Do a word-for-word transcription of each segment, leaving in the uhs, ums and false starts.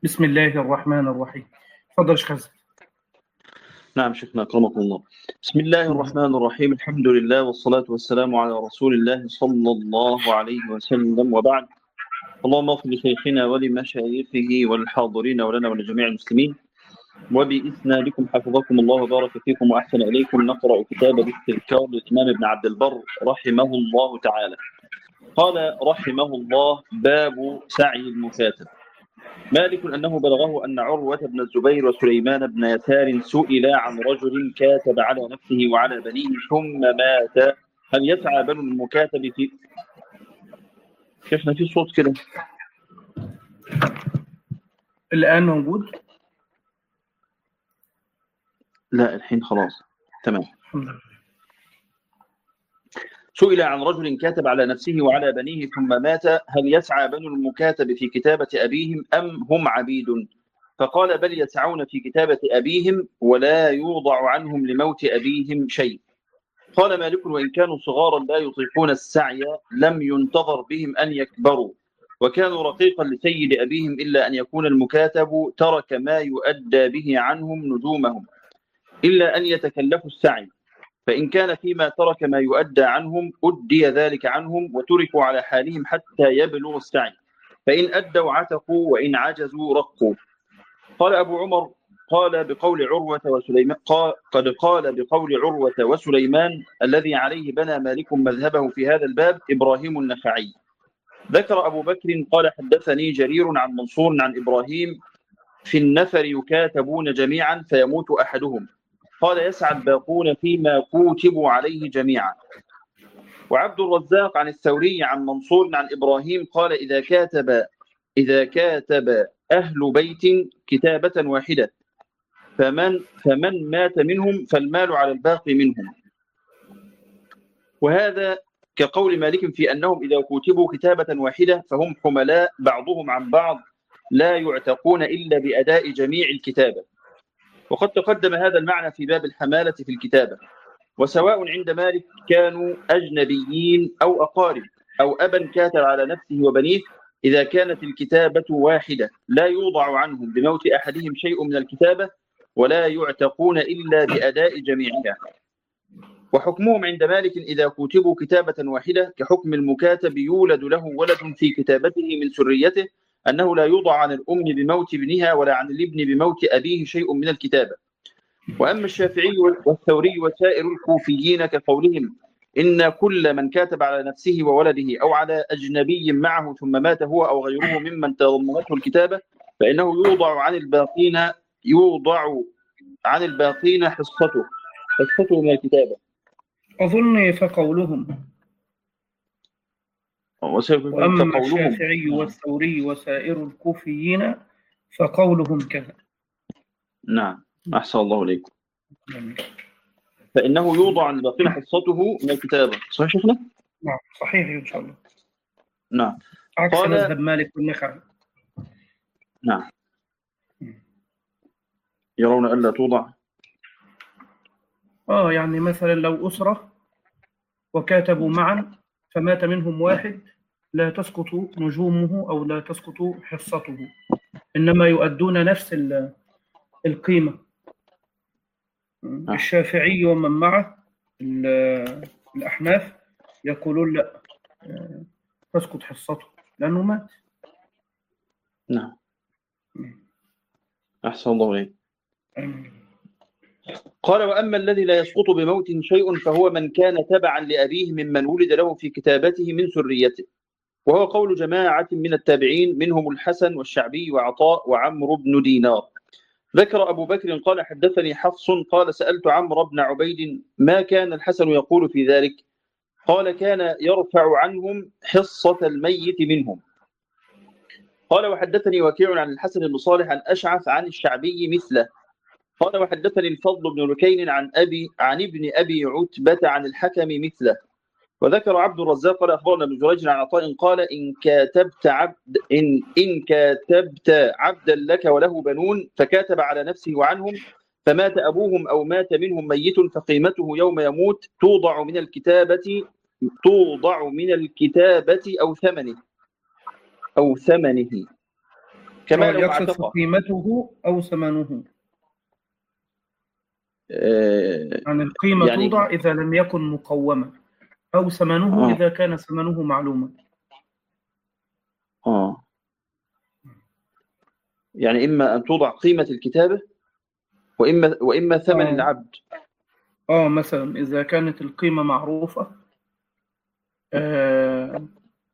بسم الله الرحمن الرحيم. تفضل شيخ حسن. نعم شيخنا أكرمكم الله. بسم الله الرحمن الرحيم، الحمد لله والصلاة والسلام على رسول الله صلى الله عليه وسلم، وبعد. اللهم اغفر لشيخنا ولمشايخه والحاضرين ولنا ولجميع المسلمين، وبإسنادكم حفظكم الله وبارك فيكم وأحسن إليكم. نقرأ كتاب الاستذكار للإمام ابن عبد البر رحمه الله تعالى. قال رحمه الله: باب سعي المكاتب. مالك أنه بلغه أن عروة بن الزبير وسليمان بن يسار سئلا عن رجل كاتب على نفسه وعلى بنيه ثم مات، هل يسعى بنو المكاتب في كيفنا في صوت كده الآن موجود؟ لا الحين خلاص تمام. سئل عن رجل كاتب على نفسه وعلى بنيه ثم مات، هل يسعى بنو المكاتب في كتابة أبيهم أم هم عبيد؟ فقال: بل يسعون في كتابة أبيهم ولا يوضع عنهم لموت أبيهم شيء. قال مالك: وإن كانوا صغارا لا يطيقون السعي لم ينتظر بهم أن يكبروا، وكانوا رقيقا لسيد أبيهم، إلا أن يكون المكاتب ترك ما يؤدى به عنهم نجومهم، إلا أن يتكلفوا السعي، فإن كان فيما ترك ما يؤدى عنهم أدي ذلك عنهم وتركوا على حالهم حتى يبلغوا السعي، فإن أدوا عتقوا وإن عجزوا رقوا. قال أبو عمر: قال بقول عروة وسليمان قال قد قال بقول عروة وسليمان الذي عليه بنى مالك مذهبه في هذا الباب إبراهيم النخعي. ذكر أبو بكر قال: حدثني جرير عن منصور عن إبراهيم في النفر يكاتبون جميعا فيموت أحدهم، قال: يسعى الباقون فيما كوتبوا عليه جميعا. وعبد الرزاق عن الثوري عن منصور عن إبراهيم قال: إذا كاتب إذا كاتب أهل بيت كتابة واحدة فمن فمن مات منهم فالمال على الباقي منهم. وهذا كقول مالك في أنهم إذا كتبوا كتابة واحدة فهم حملاء بعضهم عن بعض لا يعتقون إلا بأداء جميع الكتابة. وقد تقدم هذا المعنى في باب الحمالة في الكتابة. وسواء عند مالك كانوا أجنبيين أو أقارب أو أبا كاتب على نفسه وبنيه، إذا كانت الكتابة واحدة لا يوضع عنهم بموت أحدهم شيء من الكتابة ولا يعتقون إلا بأداء جميعها. وحكمهم عند مالك إذا كتبوا كتابة واحدة كحكم المكاتب يولد له ولد في كتابته من سريته، أنه لا يوضع عن الأم بموت ابنها ولا عن الابن بموت أبيه شيء من الكتابة. وأما الشافعي والثوري وسائر الكوفيين كقولهم إن كل من كاتب على نفسه وولده أو على أجنبي معه ثم مات هو أو غيره ممن تضمنته الكتابة، فإنه يوضع عن الباقين يوضع عن الباقين حصته حصته من الكتابة. أظن فقولهم. وأما الشافعي والثوري وسائر الكوفيين فقولهم كذا. نعم أحسن الله إليكم. فإنه يوضع عن الباقين حصته من الكتابة. صحيح شيخنا؟ نعم صحيح إن شاء الله. نعم. عكس مذهب مالك والنخعي. نعم. يرون ألا توضع. آه يعني مثلا لو أسرة وكاتبوا معا فمات منهم واحد لا تسقط نجومه أو لا تسقط حصته، إنما يؤدون نفس القيمة. الشافعي ومن معه الأحناف يقولون لا تسقط حصته لأنه مات. نعم أحسن الله إليك. قال: وأما الذي لا يسقط بموت شيء فهو من كان تبعا لأبيه ممن ولد له في كتابته من سريته، وهو قول جماعة من التابعين منهم الحسن والشعبي وعطاء وعمرو بن دينار. ذكر أبو بكر قال: حدثني حفص قال: سألت عمرو بن عبيد ما كان الحسن يقول في ذلك؟ قال: كان يرفع عنهم حصة الميت منهم. قال: وحدثني وكيع عن الحسن بن صالح عن أشعث عن الشعبي مثله. قال: وحدثني الفضل بن ركين عن أبي عن ابن أبي عتبة عن الحكم مثله. وذكر عبد الرزاق قال: أخبرنا ابن جريج عن عطاء قال: إن كاتبت عبد إن إن كاتبت عبدا لك وله بنون فكاتب على نفسه وعنهم فمات أبوهم أو مات منهم ميت فقيمته يوم يموت توضع من الكتابة توضع من الكتابة أو ثمنه أو ثمنه كما لو يقصد اعتقى. قيمته أو ثمنه. آه يعني القيمة يعني توضع إذا لم يكن مقوما، أو ثمنه آه إذا كان ثمنه معلوما. آه يعني إما أن توضع قيمة الكتابة وإما وإما ثمن آه. العبد. آه مثلا إذا كانت القيمة معروفة، آه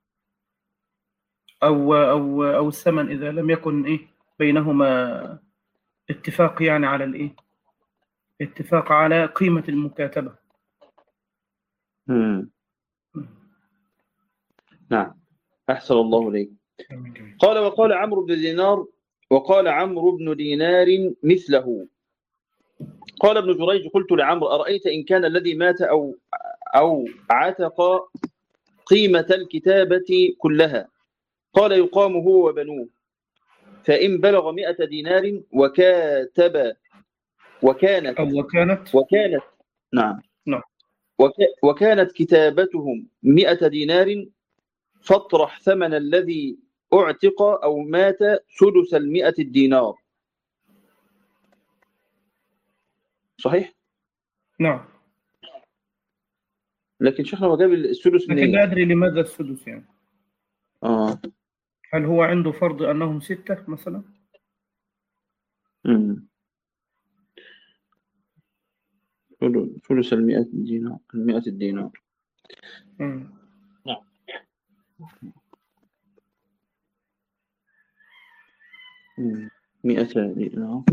أو أو أو الثمن إذا لم يكن إيه بينهما اتفاق، يعني على الإيه اتفاق على قيمة المكاتبة. مم. نعم، أحسن الله إليك. قال وقال عمرو بن دينار وقال عمرو بن دينار مثله. قال ابن جريج قلت لعمرو أرأيت إن كان الذي مات أو أو عتق قيمة الكتابة كلها؟ قال يقام هو وبنوه، فإن بلغ مئة دينار وكاتب وكانت أو وكانت وكانت نعم نعم وك وكانت كتابتهم مئة دينار فاطرح ثمن الذي أعتق أو مات سدس المئة الدينار. صحيح؟ نعم. لكن شيخنا هو جاب السدس لكن لا منين؟ أدري لماذا السدس يعني. آه هل هو عنده فرض أنهم ستة مثلا؟ امم ثلث المئة دينار المئة الدينار. مم. نعم. مئة دينار.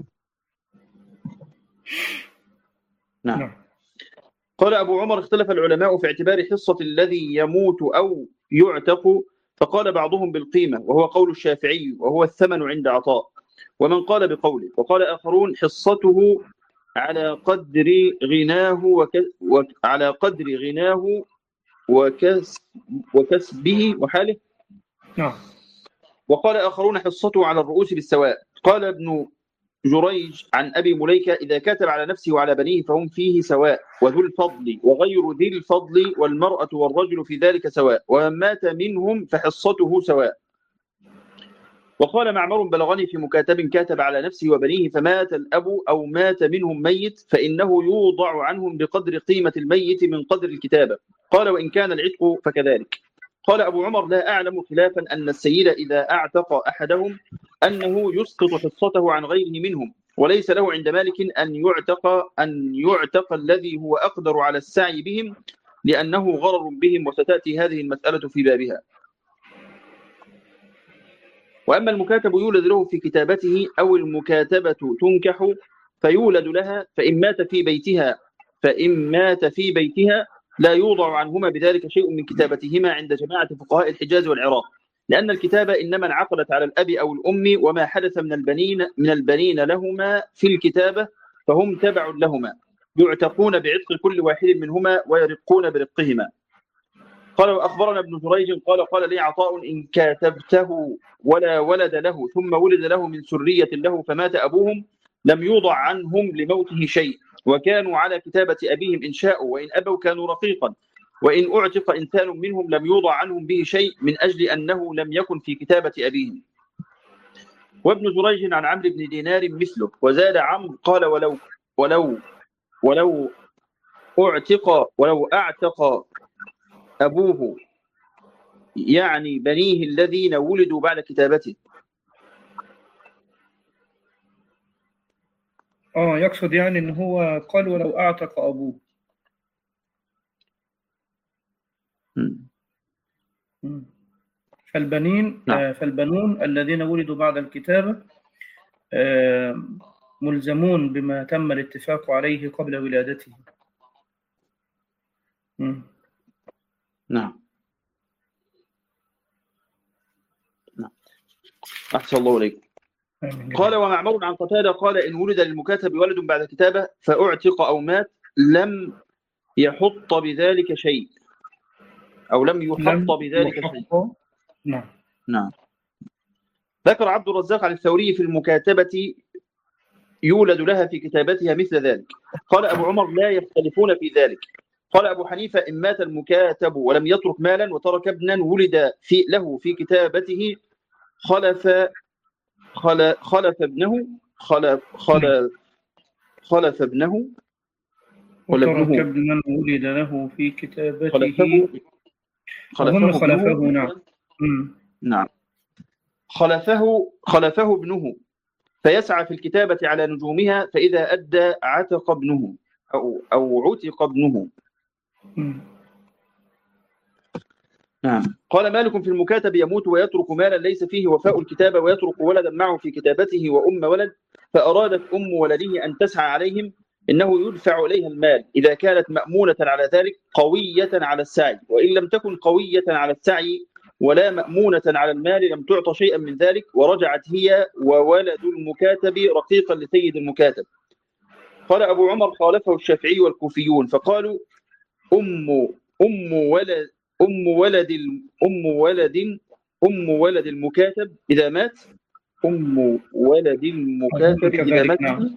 نعم. نعم. قال أبو عمر اختلف العلماء في اعتبار حصة الذي يموت أو يعتق، فقال بعضهم بالقيمة وهو قول الشافعي وهو الثمن عند عطاء، ومن قال بقوله، وقال آخرون حصته على قدر غناه وك... وعلى قدر غناه وكسب وكسبه وحاله. نعم. وقال آخرون حصته على الرؤوس بالسواء. قال ابن جريج عن أبي مليكة إذا كاتب على نفسه وعلى بنيه فهم فيه سواء، وذو الفضل وغير ذي الفضل والمرأة والرجل في ذلك سواء، ومن مات منهم فحصته سواء. وقال معمر بلغني في مكاتب كاتب على نفسه وبنيه فمات الأب أو مات منهم ميت فإنه يوضع عنهم بقدر قيمة الميت من قدر الكتابة. قال وإن كان العتق فكذلك. قال أبو عمر لا أعلم خلافا أن السيد إذا أعتق أحدهم أنه يسقط حصته عن غيره منهم، وليس له عند مالك أن يعتق أن يعتق الذي هو أقدر على السعي بهم لأنه غرر بهم، وستأتي هذه المسألة في بابها. وأما المكاتب يولد له في كتابته أو المكاتبة تنكح فيولد لها، فإن مات في بيتها فإن مات في بيتها لا يوضع عنهما بذلك شيء من كتابتهما عند جماعة فقهاء الحجاز والعراق، لأن الكتابة إنما انعقدت على الأب أو الأم، وما حدث من البنين من البنين لهما في الكتابة فهم تبع لهما، يعتقون بعتق كل واحد منهما ويرقون برقهما. قال وأخبرنا ابن جريج قال قال لي عطاء إن كاتبته ولا ولد له ثم ولد له من سرية له فمات أبوهم لم يوضع عنهم لموته شيء، وكانوا على كتابة أبيهم إن شاءوا، وإن أبوا كانوا رقيقا، وإن أعتق إنسان منهم لم يوضع عنهم به شيء من أجل أنه لم يكن في كتابة أبيهم. وابن جريج عن عمرو بن دينار مثله. وزاد عمرو قال ولو ولو ولو أعتق ولو أعتق أبوه يعني بنيه الذين ولدوا بعد كتابته. اه يقصد يعني ان هو قال ولو اعتق ابوه. م. فالبنين نعم. آه فالبنون الذين ولدوا بعد الكتابة آه ملزمون بما تم الاتفاق عليه قبل ولادته. م. نعم. نعم. أحسن الله إليك. قال ومعمر عن قتادة قال إن ولد للمكاتب ولد بعد كتابة فأعتق أو مات لم يحط بذلك شيء أو لم يحط بذلك شيء. نعم. نعم. ذكر عبد الرزاق عن الثوري في المكاتبة يولد لها في كتابتها مثل ذلك. قال أبو عمر لا يختلفون في ذلك. قال أبو حنيفة إن مات المكاتب ولم يترك مالا وترك ابنا ولد في له في كتابته خلف خل خلف ابنه خلف خلف خلف ابنه ولا وترك ابنه ابنا ولد له في كتابته. خلفه أظن خلفه خلفه، ابنه نعم. مم. نعم خلفه خلفه ابنه فيسعى في الكتابة على نجومها، فإذا أدى عتق ابنه أو أو عتق ابنه. مم. نعم. قال مالك في المكاتب يموت ويترك مالا ليس فيه وفاء الكتابة ويترك ولدا معه في كتابته وأم ولد، فأرادت أم ولده أن تسعى عليهم، إنه يدفع إليها المال إذا كانت مأمونة على ذلك قوية على السعي، وإن لم تكن قوية على السعي ولا مأمونة على المال لم تعط شيئا من ذلك، ورجعت هي وولد المكاتب رقيقا لسيد المكاتب. قال أبو عمر خالفه الشافعي والكوفيون فقالوا أم أم ولد أم ولد أم ولد أم ولد المكاتب إذا مات أم ولد المكاتب إذا مات نعم.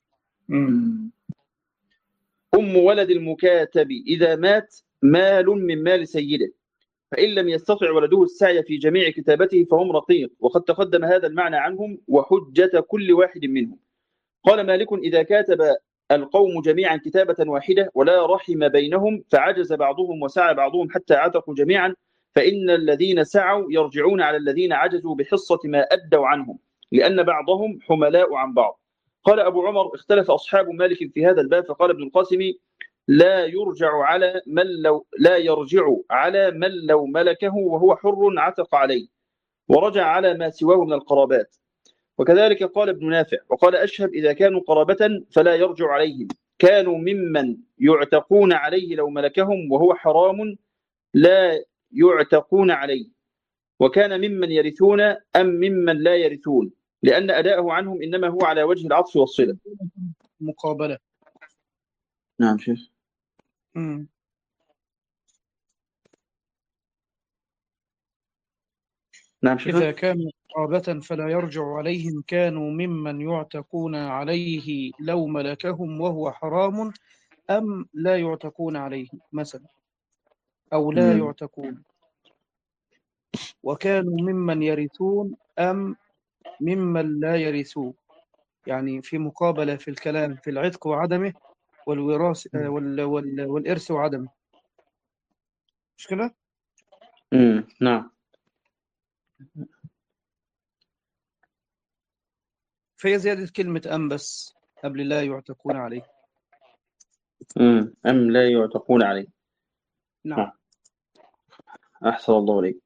أم ولد المكاتب إذا مات مال من مال سيده، فإن لم يستطع ولده السعي في جميع كتابته فهم رقيق، وقد تقدم هذا المعنى عنهم وحجة كل واحد منهم. قال مالك إذا كاتب القوم جميعا كتابة واحدة ولا رحم بينهم فعجز بعضهم وسعى بعضهم حتى عتقوا جميعا، فإن الذين سعوا يرجعون على الذين عجزوا بحصة ما أدوا عنهم، لأن بعضهم حملاء عن بعض. قال أبو عمر اختلف أصحاب مالك في هذا الباب، فقال ابن القاسم لا يرجع على من لو لا يرجع على من لو ملكه وهو حر عتق عليه، ورجع على ما سواه من القرابات. وكذلك قال ابن نافع وقال أشهب إذا كانوا قرابة فلا يرجع عليهم، كانوا ممن يعتقون عليه لو ملكهم وهو حرام لا يعتقون عليه، وكان ممن يرثون أم ممن لا يرثون، لأن أداءه عنهم إنما هو على وجه العطف والصلة. مقابلة. نعم شيخ. مم. نعم شيخ. إذا كانوا قرابة فلا يرجع عليهم، كانوا ممن يعتقون عليه لو ملكهم وهو حرام أم لا يعتقون عليه مثلا، أو لا مم. يعتقون. وكانوا ممن يرثون أم ممن لا يرثون، يعني في مقابلة في الكلام في العتق وعدمه والوراث وال وال والإرث وعدمه. مش كده؟ مم. نعم. فهي زيادة كلمة أم بس قبل لا يعتقون عليه. مم. أم لا يعتقون عليه. نعم. نعم. أحسن الله عليك.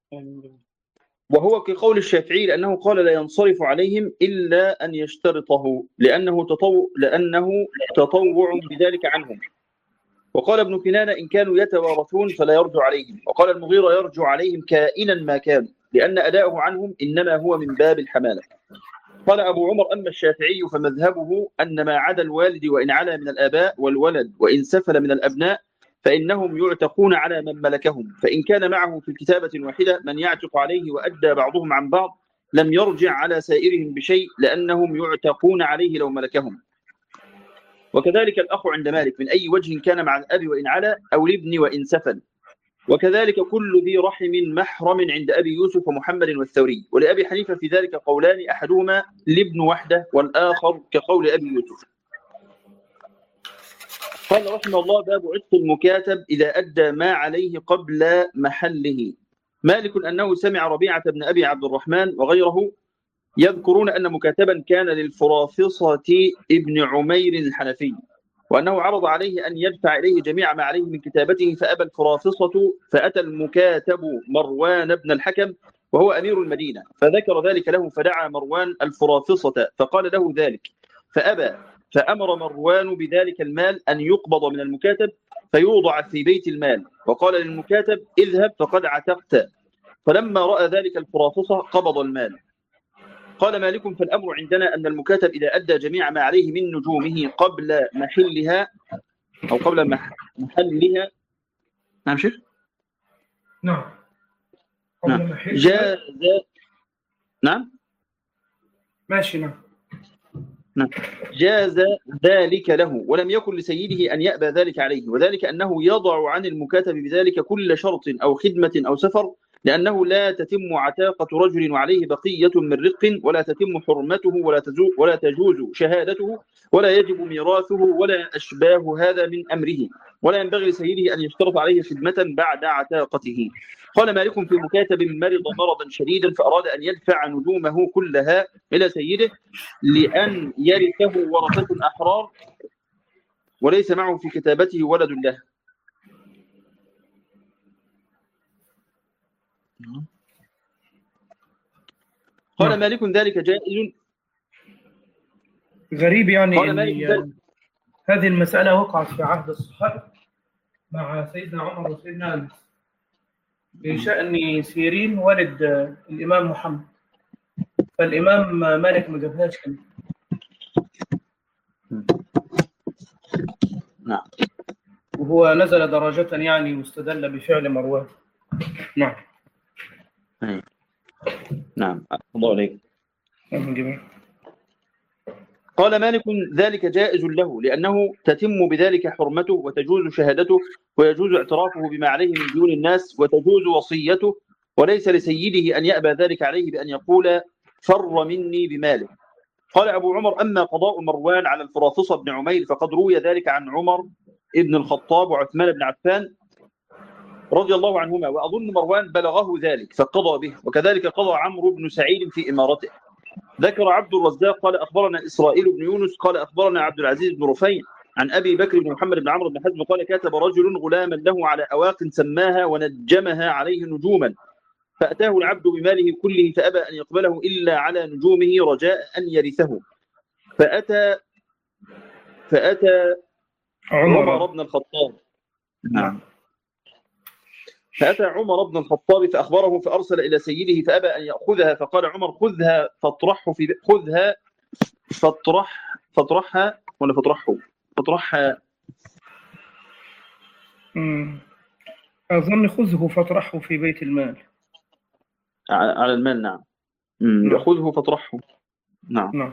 وهو كقول الشافعي لأنه قال لا ينصرف عليهم إلا أن يشترطه لأنه تطوع لأنه تطوع بذلك عنهم. وقال ابن كنانة إن كانوا يتوارثون فلا يرجع عليهم. وقال المغيرة يرجع عليهم كائنا ما كانوا، لأن أداؤه عنهم إنما هو من باب الحمالة. قال أبو عمر أما الشافعي فمذهبه أن ما عدا الوالد وإن علا من الآباء والولد وإن سفل من الأبناء فإنهم يعتقون على من ملكهم، فإن كان معه في كتابة واحدة من يعتق عليه وأدى بعضهم عن بعض لم يرجع على سائرهم بشيء، لأنهم يعتقون عليه لو ملكهم. وكذلك الأخ عند مالك من أي وجه كان مع الأب وإن علا أو الابن وإن سفل. وكذلك كل ذي رحم محرم عند أبي يوسف ومحمد والثوري. ولأبي حنيفة في ذلك قولان أحدهما الابن وحده والآخر كقول أبي يوسف. قال رحمه الله باب عتق المكاتب إذا أدى ما عليه قبل محله. مالك أنه سمع ربيعة بن أبي عبد الرحمن وغيره يذكرون أن مكاتبا كان للفرافصة ابن عمير الحنفي، وأنه عرض عليه أن يدفع إليه جميع ما عليه من كتابته فأبى الفرافصة، فأتى المكاتب مروان بن الحكم وهو أمير المدينة فذكر ذلك له، فدعا مروان الفرافصة فقال له ذلك فأبى، فأمر مروان بذلك المال أن يقبض من المكاتب فيوضع في بيت المال، وقال للمكاتب اذهب فقد عتقت، فلما رأى ذلك الفرافصة قبض المال. قال مالك فالأمر عندنا أن المكاتب إذا أدى جميع ما عليه من نجومه قبل محلها أو قبل محلها. نعم شيخ. نعم. نعم. جاز. نعم. ماشي. نعم. نعم. جاز ذلك له ولم يكن لسيده أن يأبى ذلك عليه، وذلك أنه يضع عن المكاتب بذلك كل شرط أو خدمة أو سفر لأنه لا تتم عتاقة رجل وعليه بقية من رق، ولا تتم حرمته، ولا تجوز, ولا تجوز شهادته، ولا يجب ميراثه، ولا أشباه هذا من أمره، ولا ينبغي لسيده أن يشترط عليه خدمة بعد عتاقته. قال مالك في مكاتب مرض مرضا شديدا فأراد أن يدفع نجومه كلها إلى سيده لأن يرثه ورثة أحرار وليس معه في كتابته ولد له. قال مالك ذلك جائز. غريب يعني قال أن مالك ذلك هذه المسألة وقعت في عهد الصحابة مع سيدنا عمر وسيدنا أنس بشأن سيرين ولد الإمام محمد، فالإمام مالك ما جابهاش كده. نعم. وهو نزل درجة يعني واستدل بفعل مروان. نعم. نعم الله عليك. جميل. قال مالك ذلك جائز له لأنه تتم بذلك حرمته وتجوز شهادته ويجوز اعترافه بما عليه من ديون الناس وتجوز وصيته، وليس لسيده أن يأبى ذلك عليه بأن يقول فر مني بماله. قال أبو عمر أما قضاء مروان على الفراثصة بن عمير فقد روي ذلك عن عمر ابن الخطاب وعثمان بن عفان رضي الله عنهما، وأظن مروان بلغه ذلك فقضى به، وكذلك قضى عمرو بن سعيد في إمارته. ذكر عبد الرزاق قال أخبرنا إسرائيل بن يونس قال أخبرنا عبد العزيز بن رفيع عن أبي بكر بن محمد بن عمرو بن حزم قال كاتب رجل غلاما له على أواق سماها ونجمها عليه نجوما، فأتاه العبد بماله كله فأبى أن يقبله إلا على نجومه رجاء أن يرثه، فأتى فأتى عمر, عمر بن الخطاب نعم فأتى عمر بن الخطاب فأخبره فأرسل إلى سيده فأبى أن يأخذها، فقال عمر خذها فاطرحه في خذها فاطرح فاطرحها ولا فاطرحه فاطرحها أظن خذه فاطرحه في بيت المال على المال. نعم. نعم. خذه فاطرحه. نعم. نعم.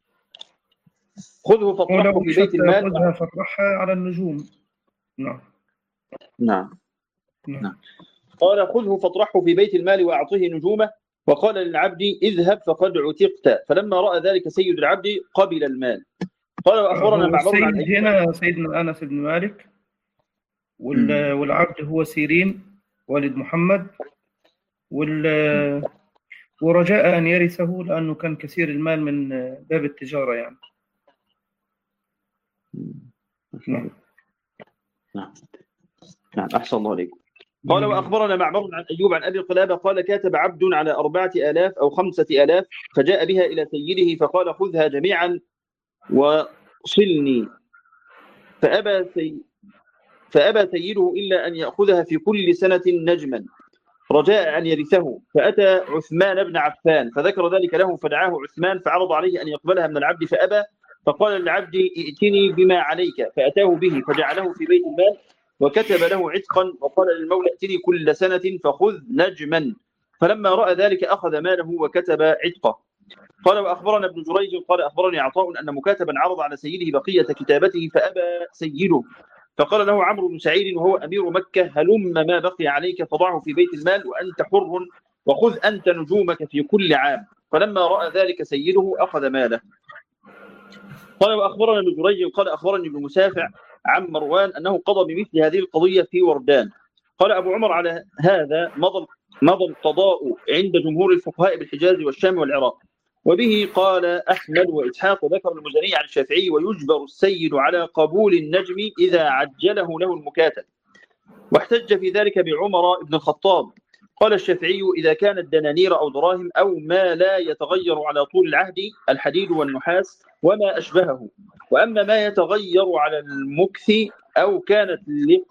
خذه فاطرحه في بيت المال. خذها فاطرحها على النجوم. نعم. نعم. نعم. قال خذه فاطرحه في بيت المال وأعطه نجومه، وقال للعبد اذهب فقد عتقت، فلما رأى ذلك سيد العبد قبل المال. قال وأخبرنا معبر عن السيد هنا سيدنا أنس بن مالك، والعبد هو سيرين والد محمد، ورجاء أن يرثه لأنه كان كثير المال من باب التجارة يعني. نعم. نعم. نعم أحسن الله عليكم. قال وأخبرنا معمر عن أيوب عن أبي قلابة قال كاتب عبد على أربعة آلاف أو خمسة آلاف فجاء بها إلى سيده فقال خذها جميعا وصلني، فأبى, سي... فأبى سيده إلا أن يأخذها في كل سنة نجما رجاء أن يرثه، فأتى عثمان بن عفان فذكر ذلك له فدعاه عثمان فعرض عليه أن يقبلها من العبد فأبى، فقال للعبد ائتني بما عليك، فأتاه به فجعله في بيت المال وكتب له عتقا، وقال للمولى ائتني كل سنة فخذ نجما، فلما رأى ذلك أخذ ماله وكتب عتقه. قال وأخبرنا ابن جريج قال أخبرني عطاء أن مكاتبا عرض على سيده بقية كتابته فأبى سيده، فقال له عمرو بن سعيد وهو أمير مكة هلم ما بقي عليك فضعه في بيت المال وأنت حر وخذ أنت نجومك في كل عام، فلما رأى ذلك سيده أخذ ماله. قال وأخبرنا ابن جريج قال أخبرني ابن مسافع عن مروان أنه قضى بمثل هذه القضية في وردان. قال أبو عمر على هذا مضى مضى القضاء عند جمهور الفقهاء بالحجاز والشام والعراق، وبه قال أحمد وإسحاق وذكر المزني عن الشافعي، ويجبر السيد على قبول النجم إذا عجله له المكاتب، واحتج في ذلك بعمر بن الخطاب. قال الشافعي إذا كانت دنانير أو دراهم أو ما لا يتغير على طول العهد الحديد والنحاس وما أشبهه، وأما ما يتغير على المكث أو كانت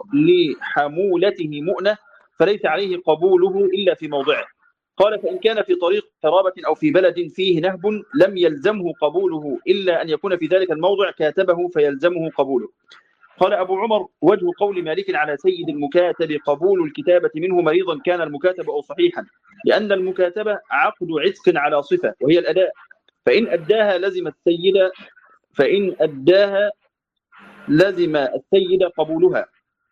لحمولته مؤنة فليس عليه قبوله إلا في موضعه. قال فإن كان في طريق قرابة أو في بلد فيه نهب لم يلزمه قبوله إلا أن يكون في ذلك الموضع كاتبه فيلزمه قبوله. قال أبو عمر وجه قول مالك على سيد المكاتب قبول الكتابة منه مريضا كان المكاتب أو صحيحا، لأن المكاتبة عقد عتق على صفة وهي الأداء، فإن أداها لزم السيد فإن أداها لزم السيد قبولها،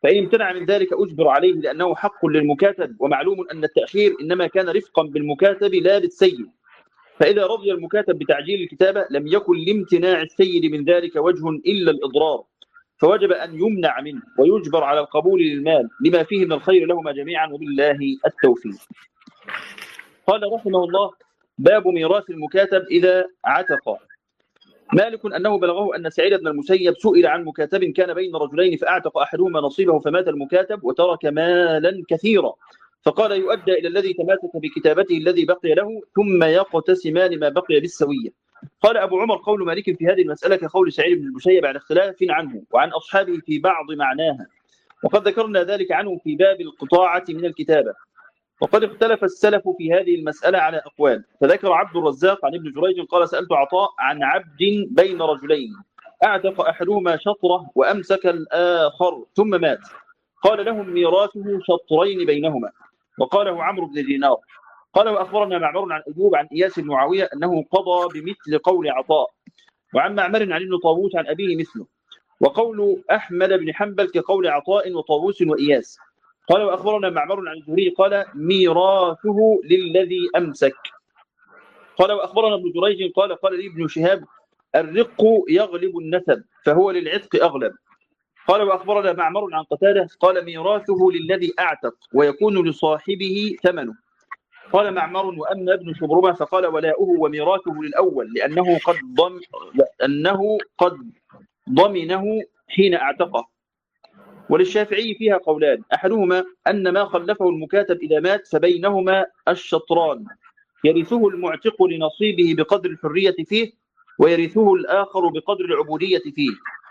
فإن امتنع من ذلك أجبر عليه لأنه حق للمكاتب، ومعلوم أن التأخير إنما كان رفقا بالمكاتب لا بالسيد. فإذا رضي المكاتب بتعجيل الكتابة لم يكن لامتناع السيد من ذلك وجه إلا الإضرار، فوجب أن يمنع منه ويجبر على القبول للمال لما فيه من الخير لهما جميعا، وبالله التوفيق. قال رحمه الله: باب ميراث المكاتب إذا عتق. مالك أنه بلغه أن سعيد بن المسيب سئل عن مكاتب كان بين رجلين فأعتق أحدهما نصيبه فمات المكاتب وترك مالا كثيرا، فقال: يؤدى إلى الذي تماسك بكتابته الذي بقي له ثم يقتسمان ما بقي بالسوية. قال أبو عمر: قول مالك في هذه المسألة كقول سعيد بن المسيب على اختلاف عنه وعن أصحابه في بعض معناها، وقد ذكرنا ذلك عنه في باب القطاعة من الكتابة. وقد اختلف السلف في هذه المسألة على أقوال، فذكر عبد الرزاق عن ابن جريج قال: سألت عطاء عن عبد بين رجلين أعتق أحدهما شطرة وأمسك الآخر ثم مات، قال: لهم ميراثه شطرين بينهما. وقاله عمرو بن دينار. قال: وأخبرنا معمر عن أيوب عن إياس بن معاوية أنه قضى بمثل قول عطاء، وعن معمر عن ابن طاووس عن أبيه مثله، وقول أحمد بن حنبل كقول عطاء وطاووس وإياس. قال: وأخبرنا معمر عن الزهري قال: ميراثه للذي أمسك. قال: وأخبرنا ابن جريج قال: قال لي ابن شهاب: الرق يغلب النسب فهو للعتق أغلب. قال: وأخبرنا معمر عن قتادة قال: ميراثه للذي أعتق ويكون لصاحبه ثمنه. قال معمر: وأما ابن شبرمة فقال: ولاؤه وميراثه للأول لأنه قد ضم لأنه قد ضمنه حين أعتقه. وللشافعي فيها قولان: أحدهما أن ما خلفه المكاتب إذا مات فبينهما الشطران، يرثه المعتق لنصيبه بقدر الحرية فيه، ويرثه الآخر بقدر العبودية فيه.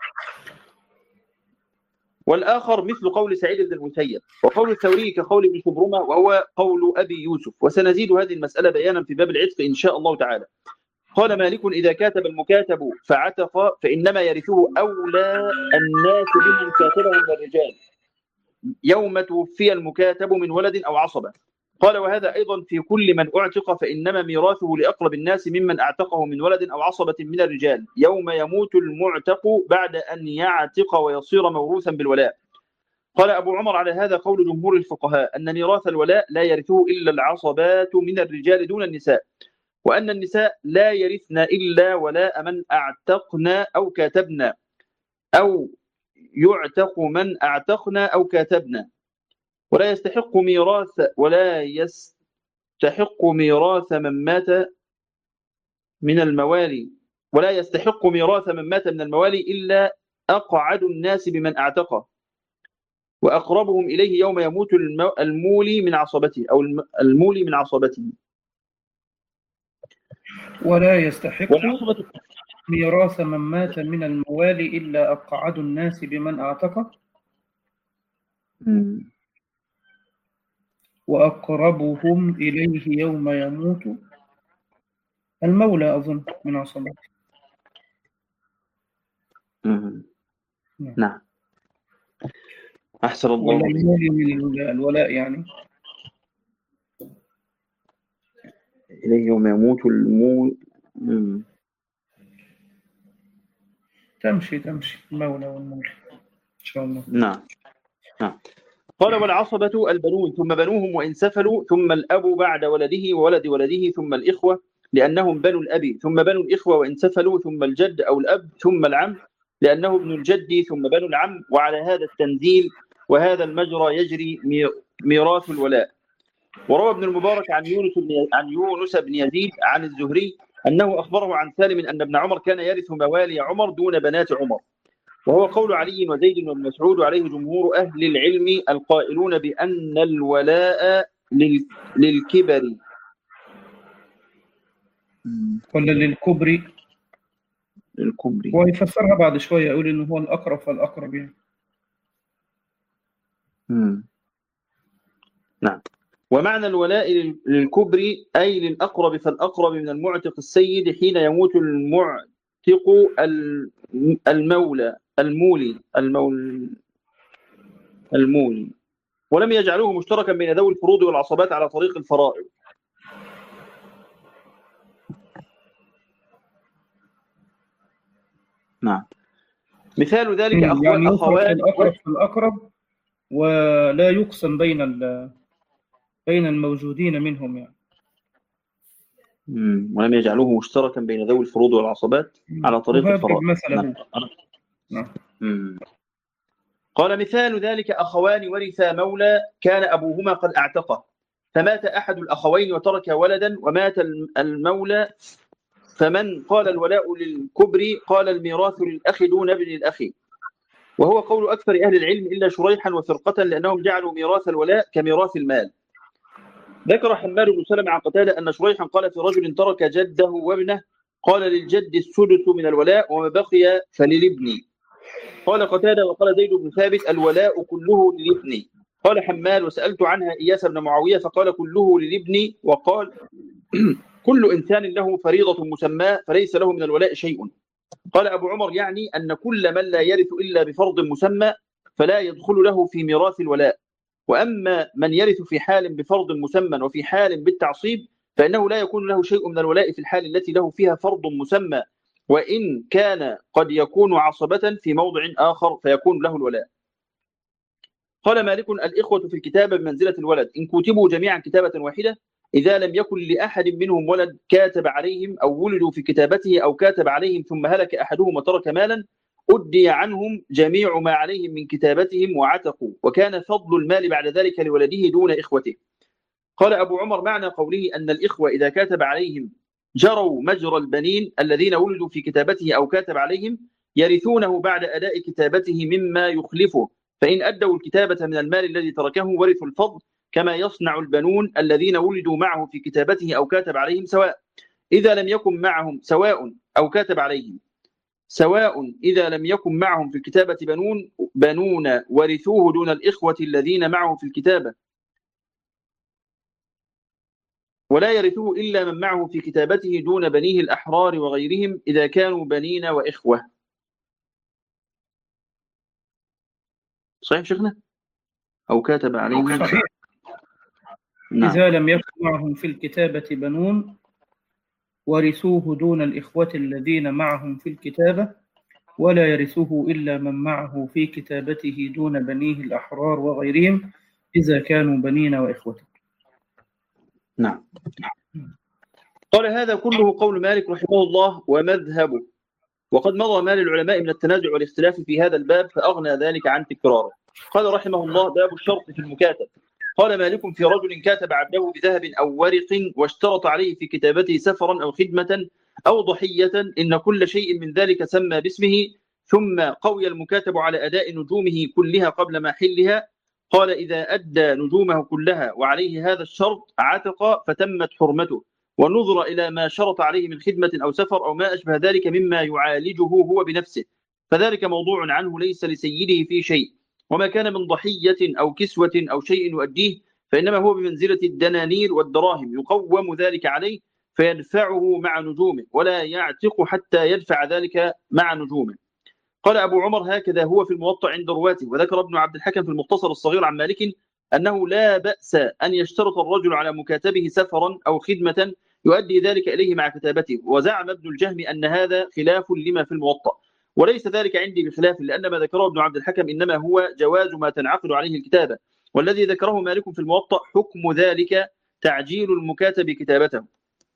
والآخر مثل قول سعيد بن المسيب. وقول الثوري كقول ابن شبرمة وهو قول أبي يوسف. وسنزيد هذه المسألة بيانا في باب العتق إن شاء الله تعالى. قال مالك: إذا كاتب المكاتب فعتق فإنما يرثه أولى الناس بمن كاتبه من الرجال يوم توفي المكاتب من ولد أو عصبة. قال: وهذا أيضا في كل من أعتق، فإنما ميراثه لأقرب الناس ممن أعتقه من ولد أو عصبة من الرجال يوم يموت المعتق بعد أن يعتق ويصير موروثا بالولاء. قال أبو عمر: على هذا قول جمهور الفقهاء أن ميراث الولاء لا يرثه إلا العصبات من الرجال دون النساء، وأن النساء لا يرثن إلا ولاء من أعتقنا أو كاتبنا، أو يعتق من أعتقنا أو كاتبنا، ولا يستحق ميراث ولا يستحق ميراث من مات من الموالي ولا يستحق ميراث من مات من الموالي إلا أقعد الناس بمن أعتقه وأقربهم إليه يوم يموت المولي من عصبته أو المولي من عصبته. ولا يستحق ميراث من مات من الموالي إلا أقعد الناس بمن أعتقه وأقربهم إليه يوم يموت المولى أظن من عصبته. نعم. أحسن الله والمولي من الولاء يعني إليه يوم يموت المول. تمشي تمشي المولى والمولى إن شاء الله. نعم نعم. قال: والعصبة البنون ثم بنوهم وإن سفلوا، ثم الأب بعد ولده وولد ولده، ثم الإخوة لأنهم بنو الأب، ثم بنو الإخوة وإن سفلوا، ثم الجد أو الأب، ثم العم لأنه ابن الجد، ثم بنو العم. وعلى هذا التنزيل وهذا المجرى يجري ميراث الولاء. وروى ابن المبارك عن يونس بن عن يونس بن يزيد عن الزهري أنه أخبره عن سالم أن ابن عمر كان يرث موالي عمر دون بنات عمر، وهو قول علي وزيد وابن مسعود عليه جمهور أهل العلم القائلون بأن الولاء للكبر ولا للكبر للكبر ويفسرها بعد شوية يقول إنه هو الأقرب فالأقرب يعني. نعم. ومعنى الولاء للكبر أي للأقرب فالأقرب من المعتق السيد حين يموت المعتق المولى المولي المول المولي ولم يجعلوه مشتركا بين ذوي الفروض والعصبات على طريق الفرائض. نعم. مثال ذلك يعني أخوات الأقرب فالأقرب ولا يقسم بين بين الموجودين منهم يعني. مم. ولم يجعلوه مشتركا بين ذوي الفروض والعصبات على طريق وهذا الفرائض. مثله. نعم. نعم. مم. قال مثال ذلك أخوان ورثا مولى كان أبوهما قد أعتقه، فمات أحد الأخوين وترك ولدا، ومات المولى، فمن قال الولاء للكبر قال الميراث للأخ دون ابن الأخ، وهو قول أكثر أهل العلم إلا شريحا وفرقة، لأنهم جعلوا ميراث الولاء كميراث المال. ذكر حماد بن سلمة عن قتادة أن شريحا قال في رجل ترك جده وابنه قال للجد السدس من الولاء وما بقي فللابن. قال قتادة وقال زيد بن ثابت الولاء كله للابن. قال حماد وسألت عنها إياس بن معاوية فقال كله للابن، وقال كل إنسان له فريضة مسماه فليس له من الولاء شيء. قال أبو عمر يعني أن كل من لا يرث إلا بفرض مسمى فلا يدخل له في ميراث الولاء، وأما من يرث في حال بفرض مسمى وفي حال بالتعصيب فإنه لا يكون له شيء من الولاء في الحال التي له فيها فرض مسمى، وإن كان قد يكون عصبة في موضع آخر فيكون له الولاء. قال مالك الإخوة في الكتابة بمنزلة الولد إن كتبوا جميعا كتابة واحدة، إذا لم يكن لأحد منهم ولد كاتب عليهم أو ولدوا في كتابته أو كاتب عليهم ثم هلك أحدهم وترك مالا، أدي عنهم جميع ما عليهم من كتابتهم وعتقوا، وكان فضل المال بعد ذلك لولده دون إخوته. قال أبو عمر معنى قوله أن الإخوة إذا كاتب عليهم جروا مجرى البنين الذين ولدوا في كتابته أو كاتب عليهم، يرثونه بعد أداء كتابته مما يخلفه، فإن أدوا الكتابة من المال الذي تركه ورثوا الفضل، كما يصنع البنون الذين ولدوا معه في كتابته أو كاتب عليهم، سواء إذا لم يكن معهم سواء أو كاتب عليهم سواء إذا لم يكن معهم في الكتابة بنون بنون ورثوه دون الإخوة الذين معه في الكتابة، ولا يرثوه إلا من معه في كتابته دون بنيه الأحرار وغيرهم إذا كانوا بنين وإخوة. صحيح شيخنا؟ أو كاتب عليهم. صحيح. نعم. إذا لم يكن معهم في الكتابة بنون ورثوه دون الإخوة الذين معهم في الكتابة، ولا يرثوه إلا من معه في كتابته دون بنيه الأحرار وغيرهم إذا كانوا بنين وإخوة. نعم. قال هذا كله قول مالك رحمه الله ومذهبه، وقد مضى ما للعلماء من التنازع والاختلاف في هذا الباب فأغنى ذلك عن تكراره. قال رحمه الله باب الشرط في المكاتب. قال مالك في رجل كاتب عبده بذهب أو ورق واشترط عليه في كتابته سفرا أو خدمة أو ضحية إن كل شيء من ذلك سمى باسمه، ثم قوي المكاتب على أداء نجومه كلها قبل محلها. قال إذا أدى نجومه كلها وعليه هذا الشرط عتق فتمت حرمته، ونظر إلى ما شرط عليه من خدمة أو سفر أو ما أشبه ذلك مما يعالجه هو بنفسه، فذلك موضوع عنه ليس لسيده في شيء. وما كان من ضحية أو كسوة أو شيء يؤديه فإنما هو بمنزلة الدنانير والدراهم، يقوم ذلك عليه فيدفعه مع نجومه، ولا يعتق حتى يدفع ذلك مع نجومه. قال أبو عمر هكذا هو في الموطأ عند رواته. وذكر ابن عبد الحكم في المختصر الصغير عن مالك أنه لا بأس أن يشترط الرجل على مكاتبه سفرا أو خدمة يؤدي ذلك إليه مع كتابته. وزعم ابن الجهم أن هذا خلاف لما في الموطأ، وليس ذلك عندي بخلاف، لأن ما ذكره ابن عبد الحكم إنما هو جواز ما تنعقد عليه الكتابة، والذي ذكره مالك في الموطأ حكم ذلك تعجيل المكاتب كتابته.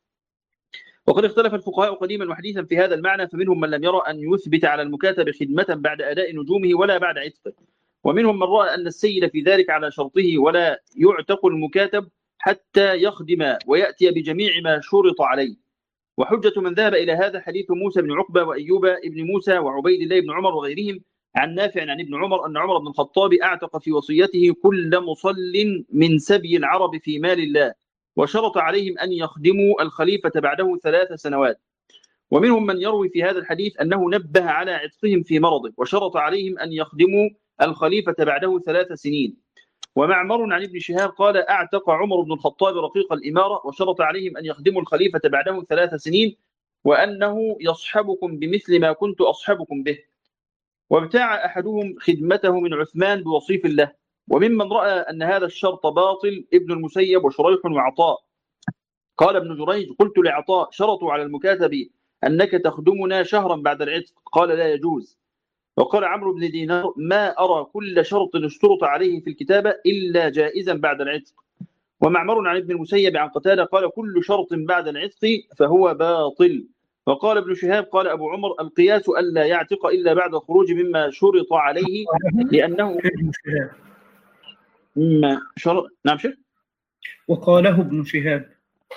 وقد اختلف الفقهاء قديما وحديثا في هذا المعنى، فمنهم من لم يرى أن يثبت على المكاتب خدمة بعد أداء نجومه ولا بعد عتقه، ومنهم من رأى أن السيد في ذلك على شرطه ولا يعتق المكاتب حتى يخدم ويأتي بجميع ما شرط عليه. وحجة من ذهب إلى هذا حديث موسى بن عقبة وأيوب بن موسى وعبيد الله بن عمر وغيرهم عن نافع عن ابن عمر أن عمر بن الخطاب أعتق في وصيته كل مصل من سبي العرب في مال الله، وشرط عليهم أن يخدموا الخليفة بعده ثلاث سنوات. ومنهم من يروي في هذا الحديث أنه نبه على عتقهم في مرضه، وشرط عليهم أن يخدموا الخليفة بعده ثلاث سنين. ومعمر عن ابن شهاب قال أعتق عمر بن الخطاب رقيق الإمارة وشرط عليهم أن يخدموا الخليفة بعده ثلاث سنين، وأنه يصحبكم بمثل ما كنت أصحبكم به. وابتاع أحدهم خدمته من عثمان بوصيف له. وممن رأى أن هذا الشرط باطل ابن المسيب وشريح وعطاء. قال ابن جريج قلت لعطاء شرطوا على المكاتب أنك تخدمنا شهرا بعد العتق، قال لا يجوز. وقال عمرو بن دينار ما أرى كل شرط اشترط عليه في الكتابة إلا جائزا بعد العتق. ومعمر عن ابن المسيب عن قتادة قال كل شرط بعد العتق فهو باطل. وقال ابن شهاب قال أبو عمر القياس ألا يعتق إلا بعد الخروج مما شرط عليه لأنه مما شرط. نعم شيخ. وقاله ابن شهاب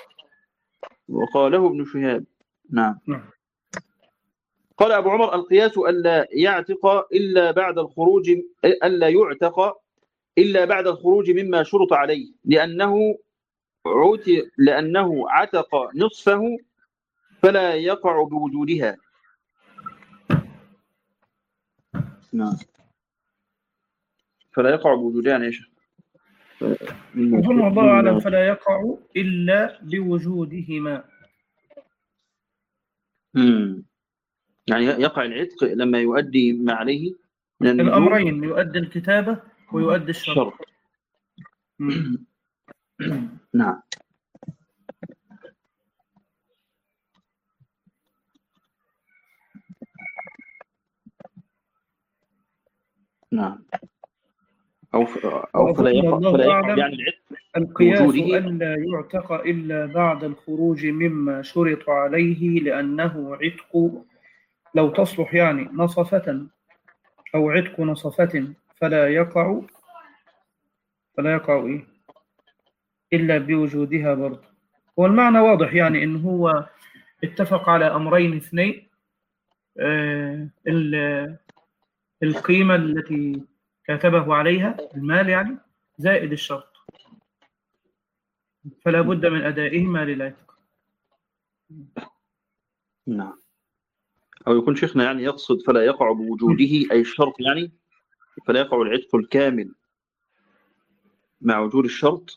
وقاله ابن شهاب نعم. قال أبو عمر القياس ألا يعتق إلا بعد الخروج ألا يعتق إلا بعد الخروج مما شرط عليه لأنه عت لأنه عتق نصفه فلا يقع بوجودها. نعم فلا يقع بوجودها يعني ايش؟ الله أعلم. فلا يقع إلا بوجودهما. امم يعني يقع العتق لما يؤدي ما عليه من الأمرين، يؤدي الكتابة ويؤدي الشرط. نعم. نعم أو ف... أو فلا يقع فلا يقع يعني العتق القياس ألا يعتق إلا بعد الخروج مما شرط عليه لأنه عتق لو تصلح يعني نصفة أو عتق نصفة فلا يقع فلا يقع إيه إلا بوجودها برضه. والمعنى واضح يعني إن هو اتفق على أمرين اثنين، آه القيمة التي كتبه عليها المال يعني زائد الشرط، فلا بد من أدائهما للعتق. نعم. أو يكون شيخنا يعني يقصد فلا يقع بوجوده أي الشرط يعني فلا يقع العتق الكامل مع وجود الشرط.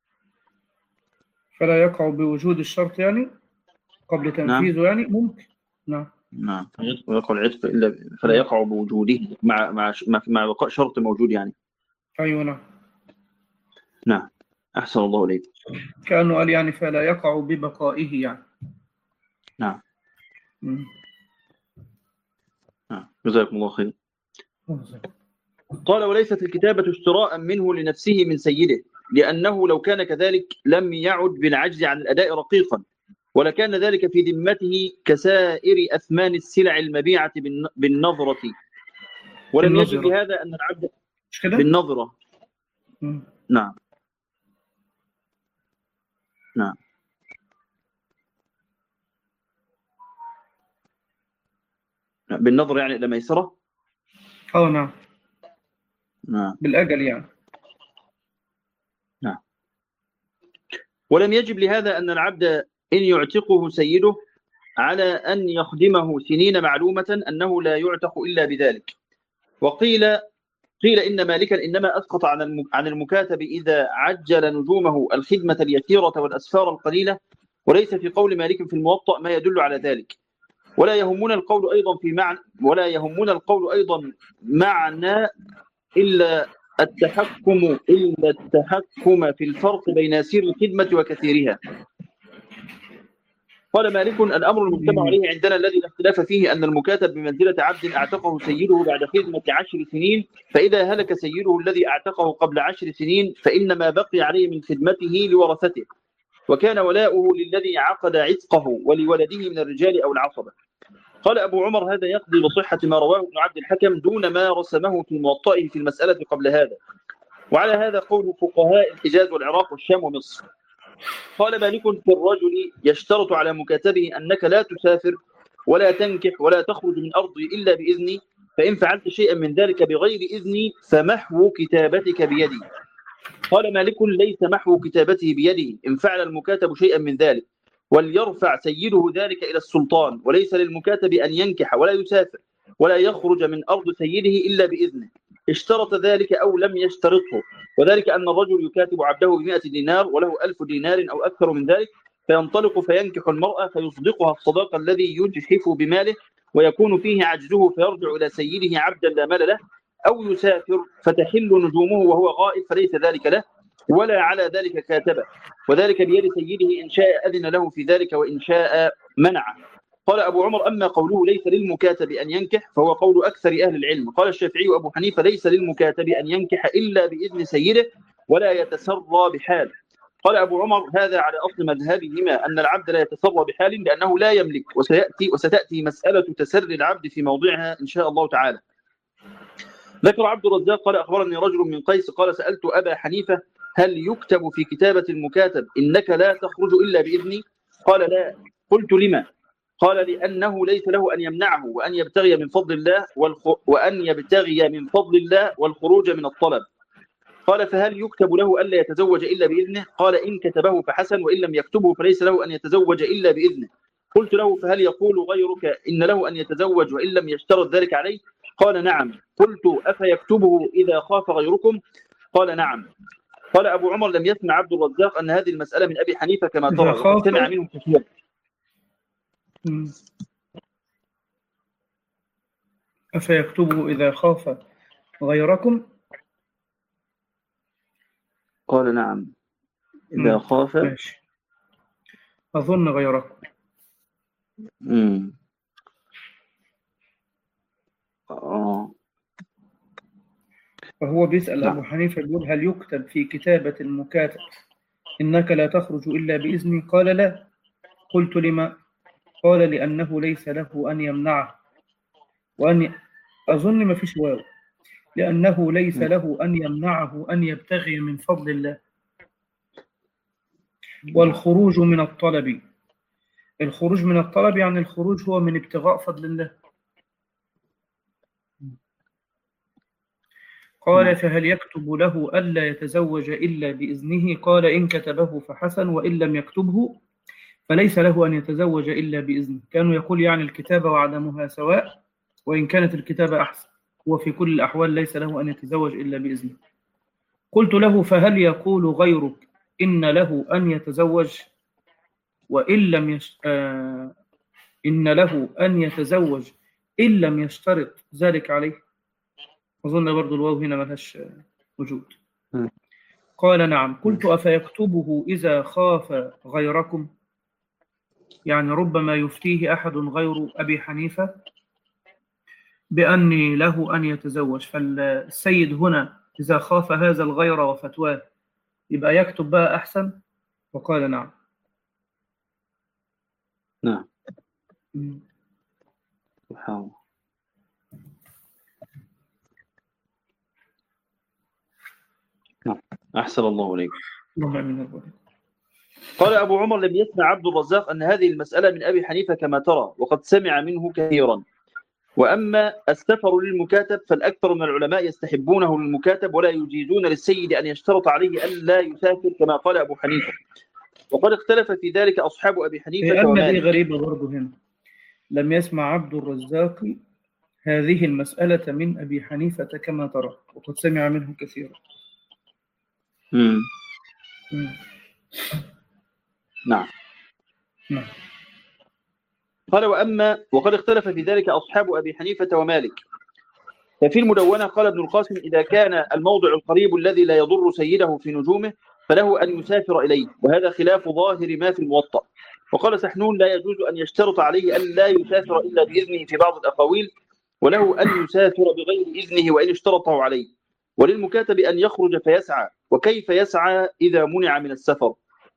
فلا يقع بوجود الشرط يعني قبل تنفيذه. نعم. يعني ممكن. نعم نعم يقع العتق إلا فلا يقع بوجوده مع مع مع بقاء شرط موجود يعني. أيوة نعم. نعم أحسن الله إليك. كأنه قال يعني فلا يقع ببقائه يعني. نعم. م. نعم جزاكم الله خير. قال وليست الكتابة اشتراء منه لنفسه من سيده لأنه لو كان كذلك لم يعد بالعجز عن الأداء رقيقا ولكان ذلك في ذمته كسائر أثمان السلع المبيعة بالنظرة ولم يجب لهذا أن العبد بالنظرة. م. نعم نعم بالنظر يعني لما يسره. اه نعم نعم بالأجل يعني. نعم. ولم يجب لهذا أن العبد إن يعتقه سيده على أن يخدمه سنين معلومة أنه لا يعتق إلا بذلك. وقيل قيل إن مالكا إنما أسقط عن عن المكاتب إذا عجل نجومه الخدمة اليسيرة والأسفار القليلة وليس في قول مالك في الموطأ ما يدل على ذلك. ولا يهمنا القول أيضا في معنى ولا يهمنا القول أيضا معنى إلا التحكم إلا التحكم في الفرق بين يسير الخدمة وكثيرها. قال مالك الأمر المجتمع عليه عندنا الذي لا اختلاف فيه أن المكاتب بمنزلة عبد أعتقه سيده بعد خدمة عشر سنين فإذا هلك سيده الذي أعتقه قبل عشر سنين فإنما بقي عليه من خدمته لورثته وكان ولاؤه للذي عقد عتقه ولولده من الرجال أو العصبة. قال أبو عمر هذا يقضي بصحة ما رواه ابن عبد الحكم دون ما رسمه في موطئه في المسألة قبل هذا. وعلى هذا قول فقهاء الحجاز والعراق والشام ومصر. قال مالك في الرجل يشترط على مكاتبه أنك لا تسافر ولا تنكح ولا تخرج من أرضي إلا بإذني فإن فعلت شيئا من ذلك بغير إذني فمحو كتابتك بيدي. قال مالك ليس محو كتابته بيده إن فعل المكاتب شيئا من ذلك وليرفع سيده ذلك إلى السلطان وليس للمكاتب أن ينكح ولا يسافر ولا يخرج من أرض سيده إلا بإذنه اشترط ذلك أو لم يشترطه وذلك أن الرجل يكاتب عبده بمئة دينار وله ألف دينار أو أكثر من ذلك فينطلق فينكح المرأة فيصدقها الصداق الذي يجحف بماله ويكون فيه عجزه فيرجع إلى سيده عبدا لا مال له أو يسافر فتحل نجومه وهو غائب فليس ذلك له ولا على ذلك كاتبه وذلك بيد سيده إن شاء أذن له في ذلك وإن شاء منعه. قال أبو عمر: أما قوله ليس للمكاتب أن ينكح فهو قول أكثر أهل العلم. قال الشافعي وأبو حنيفة: ليس للمكاتب أن ينكح إلا بإذن سيده ولا يتسرى بحال. قال أبو عمر: هذا على أصل مذهبهما أن العبد لا يتسرى بحال لأنه لا يملك، وسيأتي وستأتي مسألة تسري العبد في موضعها إن شاء الله تعالى. ذكر عبد الرزاق قال: أخبرني رجل من قيس قال: سألت أبا حنيفة: هل يكتب في كتابة المكاتب إنك لا تخرج إلا بإذني؟ قال: لا. قلت: لما؟ قال: لأنه ليس له أن يمنعه وأن يبتغي من فضل الله والخ... وأن يبتغي من فضل الله والخروج من الطلب. قال: فهل يكتب له ألا يتزوج إلا بإذنه؟ قال: إن كتبه فحسن، وإن لم يكتبه فليس له أن يتزوج إلا بإذنه. قلت له: فهل يقول غيرك إن له أن يتزوج وإن لم يشترط ذلك عليه؟ قال: نعم. قلت: أفيكتبه إذا خاف غيركم؟ قال: نعم. قال أبو عمر: لم يسمع عبد الرزاق أن هذه المسألة من أبي حنيفة كما ترى، وقد سمع منه كثيرا. أفيكتبه إذا خاف غيركم؟ قال: نعم. إذا خاف. ماشي. أظن غيركم. امم آه. فهو بيسأل نعم. أبو حنيفة بيقول: هل يكتب في كتابة المكاتب إنك لا تخرج إلا بإذني؟ قال: لا. قلت: لما؟ قال: لأنه ليس له أن يمنعه وأن أظن ما فيش واو لأنه ليس له أن يمنعه أن يبتغي من فضل الله والخروج من الطلب. الخروج من الطلب يعني الخروج هو من ابتغاء فضل الله. قال: فهل يكتب له ألا يتزوج إلا بإذنه؟ قال: إن كتبه فحسن، وإن لم يكتبه فليس له أن يتزوج إلا بإذنه. كانوا يقول يعني الكتابة وعدمها سواء، وإن كانت الكتابة أحسن، وفي كل الأحوال ليس له أن يتزوج إلا بإذنه. قلت له: فهل يقول غيرك إن له أن يتزوج وإن لم يش... آه... إن له أن يتزوج إن لم يشترط ذلك عليه؟ أظن برضو الواو هنا ملهاش وجود. قال: نعم. قلت: أفيكتبه إذا خاف غيركم؟ يعني ربما يفتيه أحد غير أبي حنيفة بأني له أن يتزوج، فالسيد هنا إذا خاف هذا الغير وفتواه يبقى يكتب بقى أحسن. وقال: نعم. نعم. سبحان الله. نعم. أحسن الله إليك. قال أبو عمر: لم يسمع عبد الرزاق أن هذه المسألة من أبي حنيفة كما ترى، وقد سمع منه كثيرا. وأما السفر للمكاتب فالأكثر من العلماء يستحبونه للمكاتب ولا يجيزون للسيد أن يشترط عليه أن لا يسافر كما قال أبو حنيفة، وقد اختلف في ذلك أصحاب أبي حنيفة ومالك. دي غريبة برضه هنا، لم يسمع عبد الرزاق هذه المسألة من أبي حنيفة كما ترى وقد سمع منه كثيرا. مم. مم. نعم. نعم. قال: وأما وقد اختلف في ذلك أصحاب أبي حنيفة ومالك. ففي المدونة قال ابن القاسم: إذا كان الموضع القريب الذي لا يضر سيده في نجومه فله أن يسافر إليه، وهذا خلاف ظاهر ما في الموطأ. وقال سحنون: لا يجوز أن يشترط عليه أن لا يسافر إلا بإذنه في بعض الأقاويل، وله أن يسافر بغير إذنه وإن اشترطه عليه، وللمكاتب أن يخرج فيسعى، وكيف يسعى إذا منع من السفر؟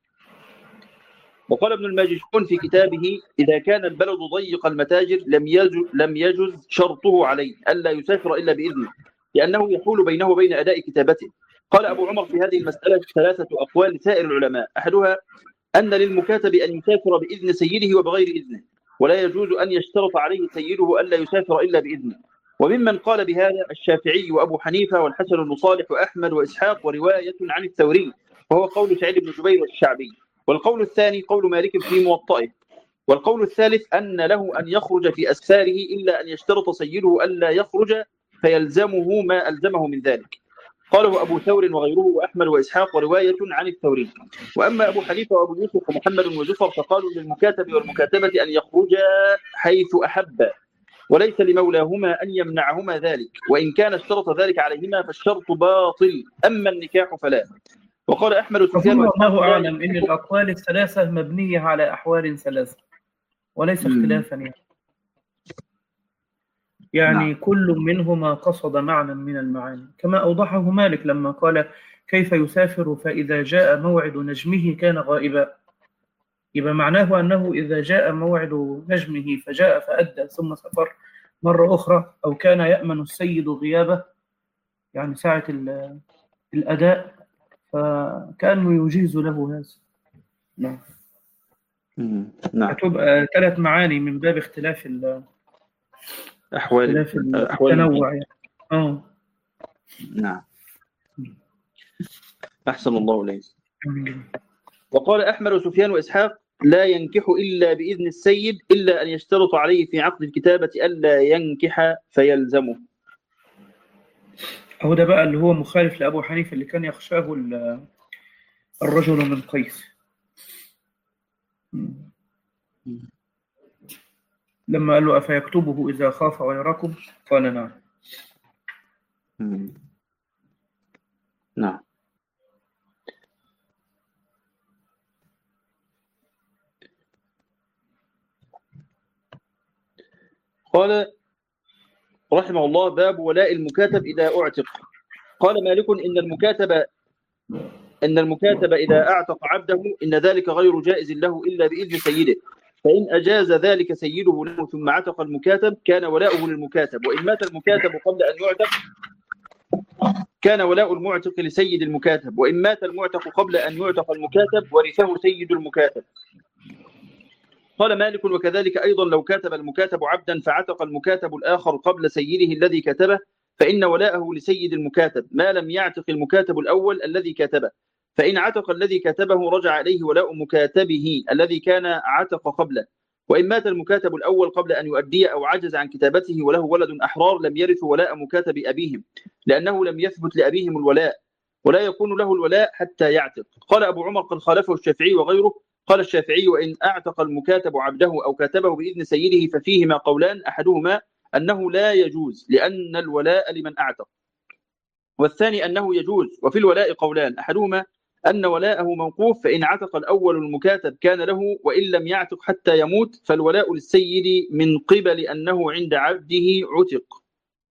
وقال ابن الماجشون في كتابه: إذا كان البلد ضيق المتاجر لم يجز, لم يجز شرطه عليه ألا يسافر إلا بإذنه، لأنه يحول بينه وبين أداء كتابته. قال أبو عمر في هذه المسألة ثلاثة أقوال لسائر العلماء، أحدها أن للمكاتب أن يسافر بإذن سيده وبغير إذنه، ولا يجوز أن يشترط عليه سيده ألا يسافر إلا بإذنه. وممن قال بهذا الشافعي وأبو حنيفة والحسن بن صالح وأحمد وإسحاق، ورواية عن الثوري وهو قول سعيد بن جبير والشعبي. والقول الثاني قول مالك في موطئه. والقول الثالث أن له أن يخرج في أسفاره إلا أن يشترط سيده ألا يخرج فيلزمه ما ألزمه من ذلك. قاله أبو ثور وغيره وأحمد وإسحاق، ورواية عن الثوري. وأما أبو حنيفة وأبو يوسف ومحمد وزفر فقالوا للمكاتب والمكاتبة أن يخرجا حيث أحبا، وليس لمولاهما أن يمنعهما ذلك، وإن كان اشترط ذلك عليهما فالشرط باطل، أما النكاح فلا. وقال أحمد وسفيان الله أعلم إن الأقوال الثلاثة مبنية على أحوال ثلاثة. وليس اختلافا يعني. يعني نعم. كل منهما قصد معنى من المعاني، كما أوضحه مالك لما قال كيف يسافر فإذا جاء موعد نجمه كان غائبا. يبقى معناه أنه إذا جاء موعد نجمه فجاء فأدى ثم سافر مرة أخرى، أو كان يأمن السيد غيابه يعني ساعة الأداء، فكأنه يجيز له هذا. نعم. نعم. هتبقى ثلاث معاني من باب اختلاف ال أحوال اختلاف أحوال التنوع يعني. اه نعم. أحسن الله إليك. وقال أحمد وسفيان وإسحاق لا ينكح إلا بإذن السيد إلا أن يشترط عليه في عقد الكتابة ألا ينكح فيلزمه. هو ده بقى اللي هو مخالف لأبو حنيفة اللي كان يخشاه الرجل من قيس لما قال له أفيكتبه إذا خاف غيركم قال نعم. نعم. قال رحمه الله باب ولاء المكاتب إذا أعتق. قال مالك إن المكاتب إن المكاتب إذا أعتق عبده إن ذلك غير جائز له إلا بإذن سيده، فإن أجاز ذلك سيده له ثم عتق المكاتب كان ولاؤه للمكاتب، وإن مات المكاتب قبل أن يعتق كان ولاء المعتق لسيد المكاتب، وإن مات المعتق قبل أن يعتق المكاتب ورثه سيد المكاتب. قال مالك وكذلك أيضا لو كاتب المكاتب عبدا فعتق المكاتب الآخر قبل سيده الذي كتبه فإن ولاءه لسيد المكاتب ما لم يعتق المكاتب الأول الذي كتبه، فإن عتق الذي كتبه رجع عليه ولاء مكاتبه الذي كان عتق قبله، وإن مات المكاتب الأول قبل أن يؤدي أو عجز عن كتابته وله ولد أحرار لم يرث ولاء مكاتب أبيهم لأنه لم يثبت لأبيهم الولاء ولا يكون له الولاء حتى يعتق. قال أبو عمر قد خالفه الشافعي وغيره. قال الشافعي وإن أعتق المكاتب عبده أو كاتبه بإذن سيده ففيهما قولان أحدهما أنه لا يجوز لأن الولاء لمن أعتق، والثاني أنه يجوز، وفي الولاء قولان أحدهما أن ولاءه موقوف فإن عتق الأول المكاتب كان له وإن لم يعتق حتى يموت فالولاء للسيد من قبل أنه عند عبده عتق،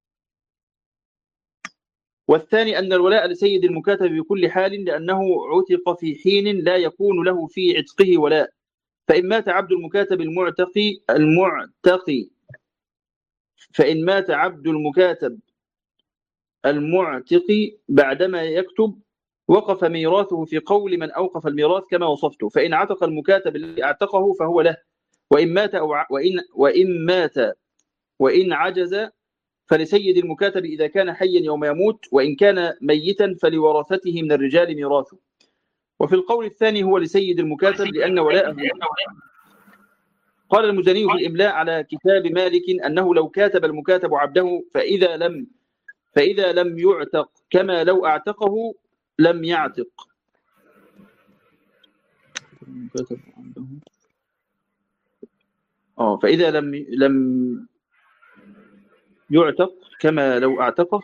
والثاني أن الولاء لسيد المكاتب بكل حال لأنه عتق في حين لا يكون له في عتقه ولاء، فإن مات عبد المكاتب المعتقي المعتقي فإن مات عبد المكاتب المعتقي بعدما يكتب وقف ميراثه في قول من أوقف الميراث كما وصفته، فإن عتق المكاتب الذي اعتقه فهو له، وإن مات أو وإن وإن مات وإن عجز فلسيد المكاتب إذا كان حيا يوم يموت، وإن كان ميتا فلورثته من الرجال ميراثه. وفي القول الثاني هو لسيد المكاتب لأن ولاءه. قال المزني في الإملاء على كتاب مالك أنه لو كاتب المكاتب عبده فإذا لم فإذا لم يعتق كما لو أعتقه لم يعتق. اه فإذا لم لم يعتق كما لو أعتقه.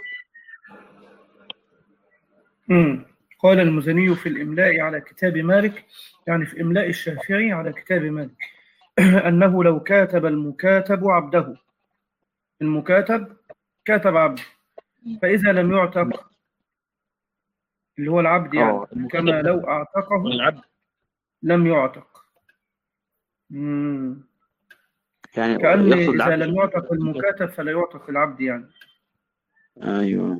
امم قال المزني في الإملاء على كتاب مالك، يعني في إملاء الشافعي على كتاب مالك، أنه لو كاتب المكاتب عبده، المكاتب كاتب عبد فإذا لم يعتق اللي هو العبد يعني كما لو أعتقه العبد لم يعتق. امم يعني كأن إذا لم يعتق المكاتب فلا يعتق العبد يعني. أيوه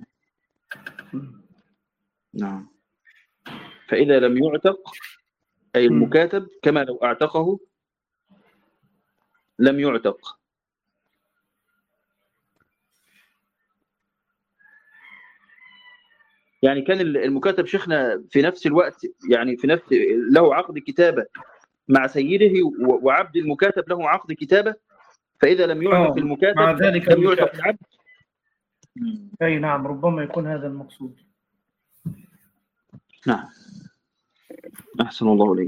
نعم. فإذا لم يعتق أي المكاتب كما لو أعتقه لم يعتق. يعني كان المكاتب شيخنا في نفس الوقت يعني في نفس له عقد كتابة مع سيده وعبد المكاتب له عقد كتابة، فإذا لم يعتق المكاتب مع ذلك لم يعتق العبد. أي نعم ربما يكون هذا المقصود. نعم أحسن الله إليك.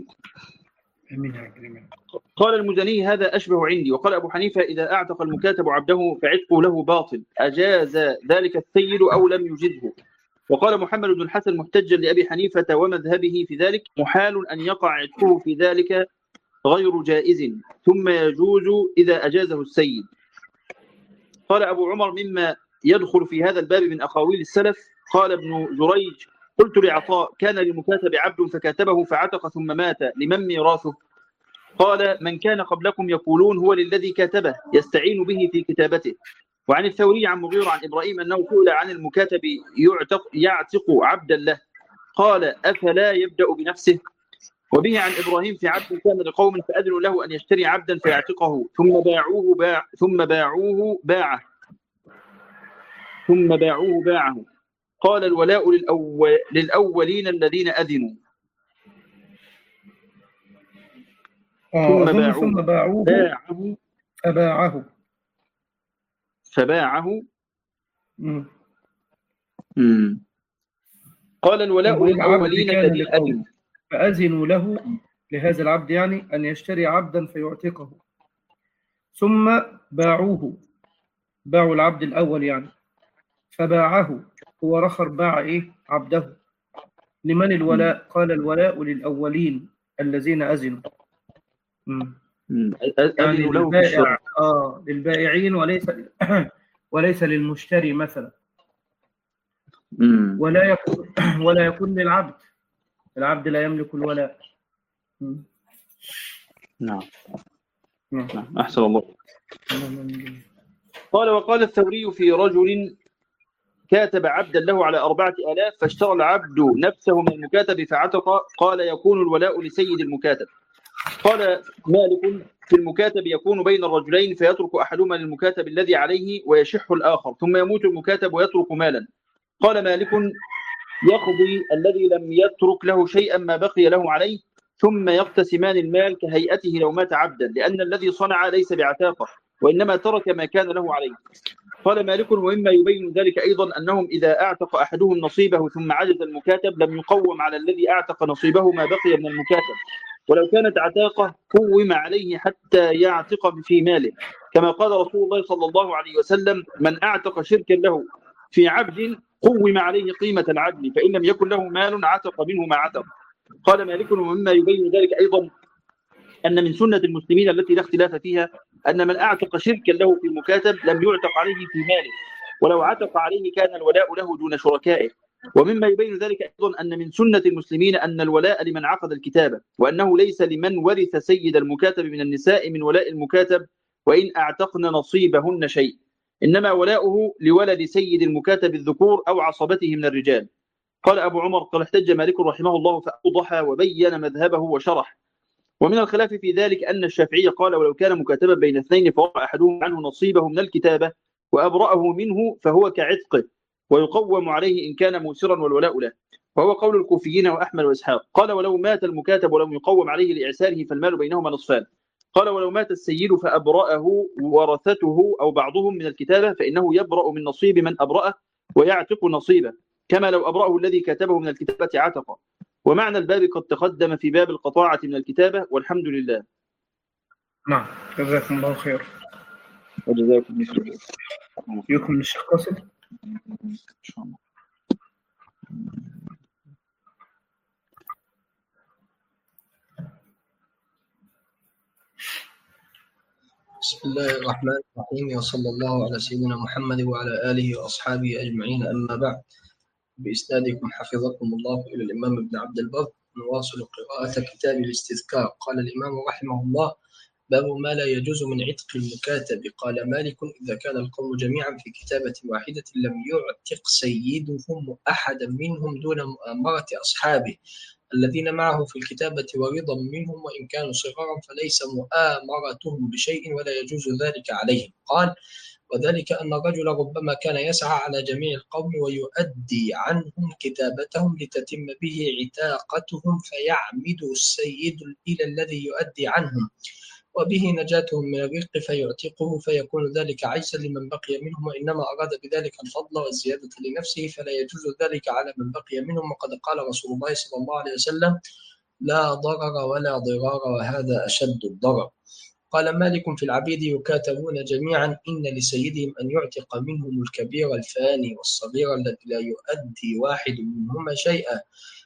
قال المزني هذا أشبه عندي. وقال أبو حنيفة إذا أعتق المكاتب عبده فعتقه له باطل أجاز ذلك السيد أو لم يجزه. وقال محمد بن الحسن محتجا لأبي حنيفة ومذهبه في ذلك محال أن يقع عتقه في ذلك غير جائز ثم يجوز إذا أجازه السيد. قال أبو عمر مما يدخل في هذا الباب من أقاويل السلف، قال ابن جريج قلت لعطاء كان للمكاتب عبد فكاتبه فعتق ثم مات لمن ميراثه؟ قال من كان قبلكم يقولون هو للذي كاتبه يستعين به في كتابته. وعن الثوري عن مغيرة عن إبراهيم أنه سئل عن المكاتب يعتق, يعتق عبدا له قال أفلا يبدأ بنفسه؟ وبه عن إبراهيم في عبد كان لقوم فأذنوا له أن يشتري عبدا فيعتقه ثم باعوه باع ثم باعوه باعه ثم باعوه باعه قال الولاء للأول للأولين الذين أذنوا ثم باعوه ثم باعوه باعه فباعه فباعه مم. مم. قال الولاء للأولين الذين أذنوا فأذنوا له لهذا العبد يعني أن يشتري عبدا فيعتقه ثم باعوه باعوا العبد الأول يعني فباعه هو رخر باع إيه عبده. لمن الولاء؟ قال الولاء للأولين الذين أذنوا يعني للبائع آه للبائعين وليس وليس للمشتري مثلا. ولا يكون ولا يكون للعبد، العبد لا يملك الولاء. نعم نعم أحسن الله. قال وقال الثوري في رجل كاتب عبدا له على أربعة آلاف فاشترى العبد نفسه من المكاتب فعتق قال يكون الولاء لسيد المكاتب. قال مالك في المكاتب يكون بين الرجلين فيترك أحدهما للمكاتب الذي عليه ويشح الآخر ثم يموت المكاتب ويترك مالا. قال مالك يقضي الذي لم يترك له شيئا ما بقي له عليه ثم يقتسمان المال كهيئته لو مات عبدا لأن الذي صنع ليس بعتاقه وإنما ترك ما كان له عليه. قال مالك ومما يبين ذلك أيضا أنهم إذا أعتق أحدهم نصيبه ثم عجز المكاتب لم يقوم على الذي أعتق نصيبه ما بقي من المكاتب ولو كانت عتاقه قوم عليه حتى يعتق في ماله كما قال رسول الله صلى الله عليه وسلم من أعتق شركا له في عبد قوم عليه قيمة العدل فإن لم يكن له مال عتق منه ما عتق. قال مالك ومما يبين ذلك أيضا أن من سنة المسلمين التي لا اختلاف فيها أن من أعتق شركا له في المكاتب لم يعتق عليه في ماله ولو عتق عليه كان الولاء له دون شركائه. ومما يبين ذلك أيضا أن من سنة المسلمين أن الولاء لمن عقد الكتابة وأنه ليس لمن ورث سيد المكاتب من النساء من ولاء المكاتب وإن أعتقن نصيبهن شيء إنما ولاؤه لولد سيد المكاتب الذكور أو عصبته من الرجال. قال أبو عمر قال احتج مالك رحمه الله فأوضح وبين مذهبه وشرح. ومن الخلاف في ذلك أن الشافعي قال ولو كان مكاتبا بين اثنين فوقع أحدهم عنه نصيبه من الكتابة وأبرأه منه فهو كعتقه ويقوم عليه إن كان موسرا والولاء له وهو قول الكوفيين وأحمد وإسحاق. قال ولو مات المكاتب ولم يقوم عليه لإعساره فالمال بينهما نصفان. قال ولو مات السيد فأبرأه ورثته أو بعضهم من الكتابة فإنه يبرأ من نصيب من أبرأه ويعتق نصيبه كما لو أبرأه الذي كتبه من الكتابة عتق. ومعنى الباب قد تقدم في باب القطاعة من الكتابة والحمد لله. نعم جزاكم الله خير. وجزاكم الله خير. يكمل الشيخ قاسم إن شاء الله. بسم الله الرحمن الرحيم وصلى الله على سيدنا محمد وعلى آله وأصحابه أجمعين أما بعد بإسنادكم حفظكم الله إلى الإمام ابن عبد البر نواصل قراءة كتاب الاستذكار. قال الإمام رحمه الله باب ما لا يجوز من عتق المكاتب. قال مالك إذا كان القوم جميعا في كتابة واحدة لم يعتق سيدهم أحدا منهم دون مؤامرة أصحابه الذين معه في الكتابة ورضا منهم وإن كانوا صغارا فليس مؤامرتهم بشيء ولا يجوز ذلك عليهم. قال وذلك أن الرجل ربما كان يسعى على جميع القوم ويؤدي عنهم كتابتهم لتتم به عتاقتهم فيعمد السيد إلى الذي يؤدي عنهم وبه نجاتهم من الرق فيعتقه فيكون ذلك عجزا لمن بقي منهم وإنما أراد بذلك الفضل والزيادة لنفسه فلا يجوز ذلك على من بقي منهم. وقد قال رسول الله صلى الله عليه وسلم لا ضرر ولا ضرار وهذا أشد الضرر. قال مالك في العبيد يكاتبون جميعا إن لسيدهم أن يعتق منهم الكبير الفاني والصغير الذي لا يؤدي واحد منهما شيئا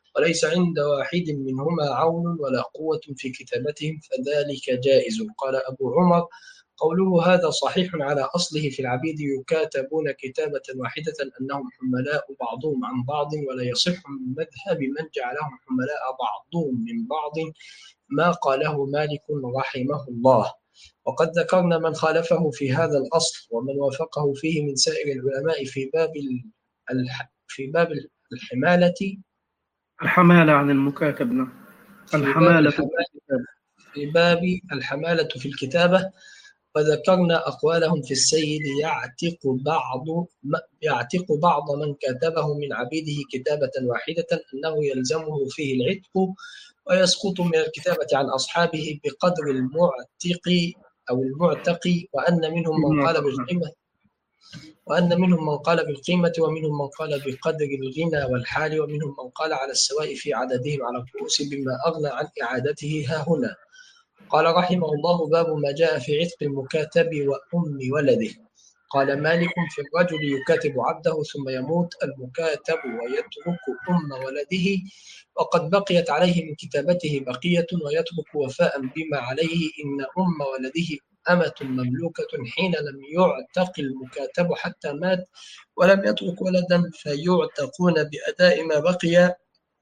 وليس عند واحد منهما عون ولا قوة في كتابتهم فذلك جائز. قال أبو عمر: قوله هذا صحيح على أصله في العبيد يكاتبون كتابة واحدة أنهم حملاء بعضهم عن بعض، ولا يصح من مذهب من جعلهم حملاء بعضهم من بعض ما قاله مالك رحمه الله. وقد ذكرنا من خالفه في هذا الأصل ومن وافقه فيه من سائر العلماء في باب الح... في باب الحمالة الحمالة عن المكاتب. نعم، الحمالة في باب, في باب الحمالة في الكتابة. وذكرنا أقوالهم في السيد: يعتق بعض يعتق بعض من كتبه من عبيده كتابة واحدة أنه يلزمه فيه العتق، ويسقط من الكتابة عن أصحابه بقدر المعتق أو المعتق، وأن منهم من قال بالقيمة وأن منهم من قال بالقيمة ومنهم من قال بقدر الغنى والحال، ومنهم من قال على السواء في عددهم على الرؤوس بما أغنى عن إعادته ها هنا. قال رحمه الله: باب ما جاء في عتق المكاتب وأم ولده. قال مالك: في الرجل يكاتب عبده ثم يموت المكاتب ويترك أم ولده، وقد بقيت عليه من كتابته بقية، ويترك وفاء بما عليه، إن أم ولده أمة مملوكة حين لم يعتق المكاتب حتى مات ولم يترك ولدا، فيعتقون بأداء ما بقي،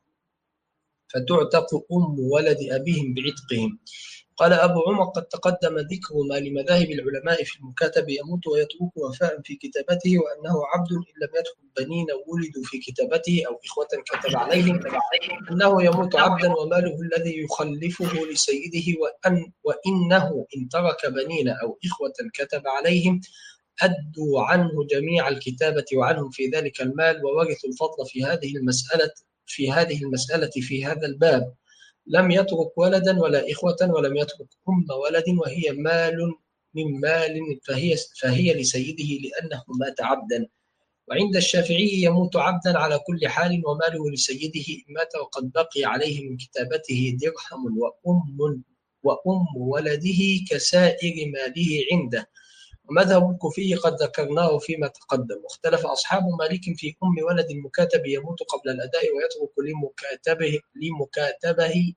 فتعتق أم ولد أبيهم بعتقهم. قال أبو عمر: قد تقدم ذكر ما لمذاهب العلماء في المكاتب يموت ويترك وفاء في كتابته، وأنه عبد إن لم يترك بنين ولدوا في كتابته أو إخوة كتب عليهم، أنه يموت عبدا وماله الذي يخلفه لسيده، وأن وإنه إن ترك بنين أو إخوة كتب عليهم أدوا عنه جميع الكتابة وعنهم في ذلك المال، وورثوا الفضل في هذه المسألة في هذه المسألة في هذا الباب. لم يترك ولدا ولا إخوة، ولم يترك أم ولد، وهي مال من مال فهي, فهي لسيده لأنه مات عبدا. وعند الشافعي يموت عبدا على كل حال وماله لسيده إن مات وقد بقي عليه من كتابته درهم وأم, وأم ولده كسائر ماله عنده. ومذهب الكوفي قد ذكرناه فيما تقدم. واختلف أصحاب مالك في أم ولد المكاتب يموت قبل الأداء ويترك لمكاتبه, لمكاتبه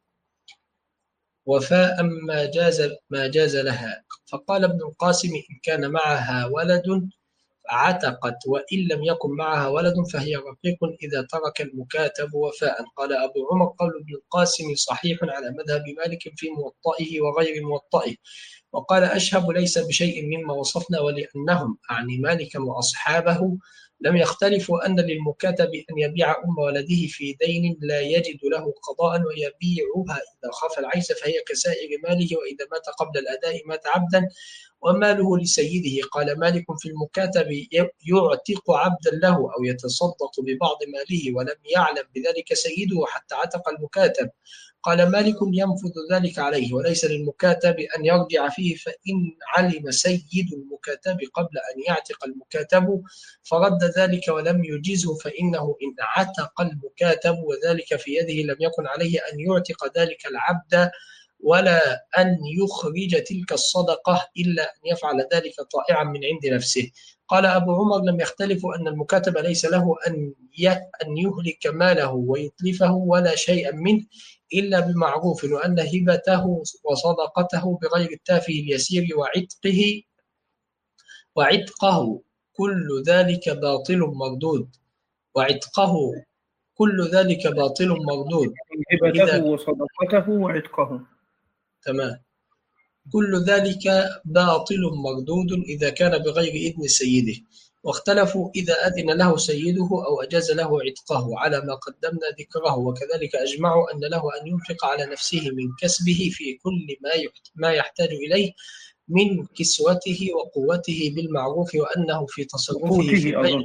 وفاء ما جاز ما جاز لها. فقال ابن القاسم: إن كان معها ولد عتقت، وإن لم يكن معها ولد فهي رقيق إذا ترك المكاتب وفاء. قال أبو عمر: قول ابن القاسم صحيح على مذهب مالك في موطئه وغير موطئه. وقال أشهب: ليس بشيء مما وصفنا، ولأنهم أعني مالكا وأصحابه لم يختلفوا أن للمكاتب أن يبيع أم ولده في دين لا يجد له قضاء ويبيعها إذا خاف العيس، فهي كسائر ماله، وإذا مات قبل الأداء مات عبدا وماله لسيده. قال مالك: في المكاتب يعتق عبدا له أو يتصدق ببعض ماله ولم يعلم بذلك سيده حتى عتق المكاتب. قال مالك: ينفذ ذلك عليه، وليس للمكاتب أن يرجع فيه، فإن علم سيد المكاتب قبل أن يعتق المكاتب فرد ذلك ولم يجزه فإنه إن عتق المكاتب وذلك في يده لم يكن عليه أن يعتق ذلك العبد ولا أن يخرج تلك الصدقة إلا أن يفعل ذلك طائعا من عند نفسه. قال أبو عمر: لم يختلفوا أن المكاتب ليس له أن أن يهلك ماله ويتلفه ولا شيئا منه إلا بمعروف، وأن هبته وصدقته بغير التافه اليسير وعتقه وعتقه كل ذلك باطل مردود وعتقه كل ذلك باطل مردود. هبته وصدقته وعتقه. تمام. كل ذلك باطل مردود إذا كان بغير إذن سيده. واختلفوا إذا أذن له سيده أو أجاز له عتقه على ما قدمنا ذكره. وكذلك أجمعوا أن له أن ينفق على نفسه من كسبه في كل ما يحتاج إليه من كسوته وقوته بالمعروف، وأنه في تصرفه في البيع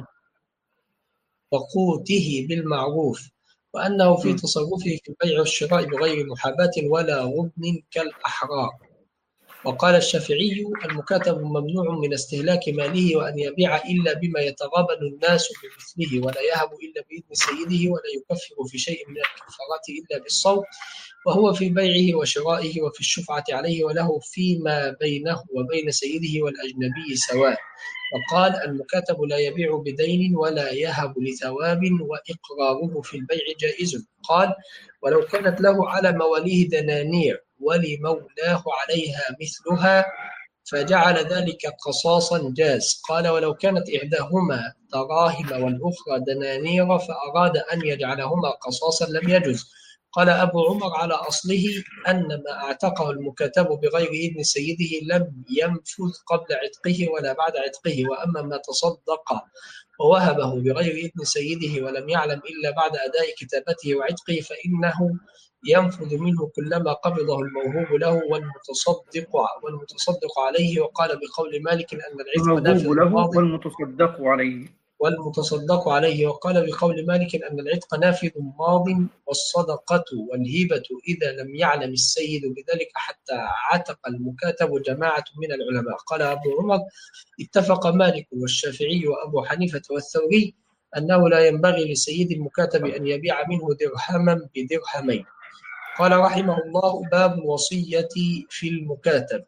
وقوته بالمعروف وأنه في تصرفه في البيع والشراء بغير محاباة ولا غبن كالأحرار. وقال الشافعي المكاتب ممنوع من استهلاك ماله وأن يبيع إلا بما يتغابن الناس بمثله، ولا يهب إلا بإذن سيده، ولا يكفر في شيء من الكفارات إلا بالصوم، وهو في بيعه وشرائه وفي الشفعة عليه، وله فيما بينه وبين سيده والأجنبي سواء. وقال المكاتب لا يبيع بدين ولا يهب لثواب، وإقراره في البيع جائز. قال ولو كانت له على مواليه دنانير ولمولاه عليها مثلها فجعل ذلك قصاصا جاز. قال ولو كانت إحداهما دراهم والأخرى دنانير فأراد أن يجعلهما قصاصا لم يجز. قال أبو عمر على أصله أن ما اعتقه المكاتب بغير إذن سيده لم ينفذ قبل عتقه ولا بعد عتقه، وأما ما تصدق ووهبه بغير إذن سيده ولم يعلم إلا بعد أداء كتابته وعتقه فإنه ينفذ منه كلما قبضه الموهوب له والمتصدق والمتصدق عليه. وقال بقول مالك أن العتق نافذ الموهوب له ماض والمتصدق عليه والمتصدق عليه. وقال بقول مالك أن العتق نافذ ماض والصدقة والهبة إذا لم يعلم السيد بذلك حتى عتق المكاتب جماعة من العلماء. قال أبو عمر اتفق مالك والشافعي وأبو حنيفة والثوري أنه لا ينبغي لسيد المكاتب أن يبيع منه درهما بدرهمين. قال رحمه الله باب الوصية في المكاتب.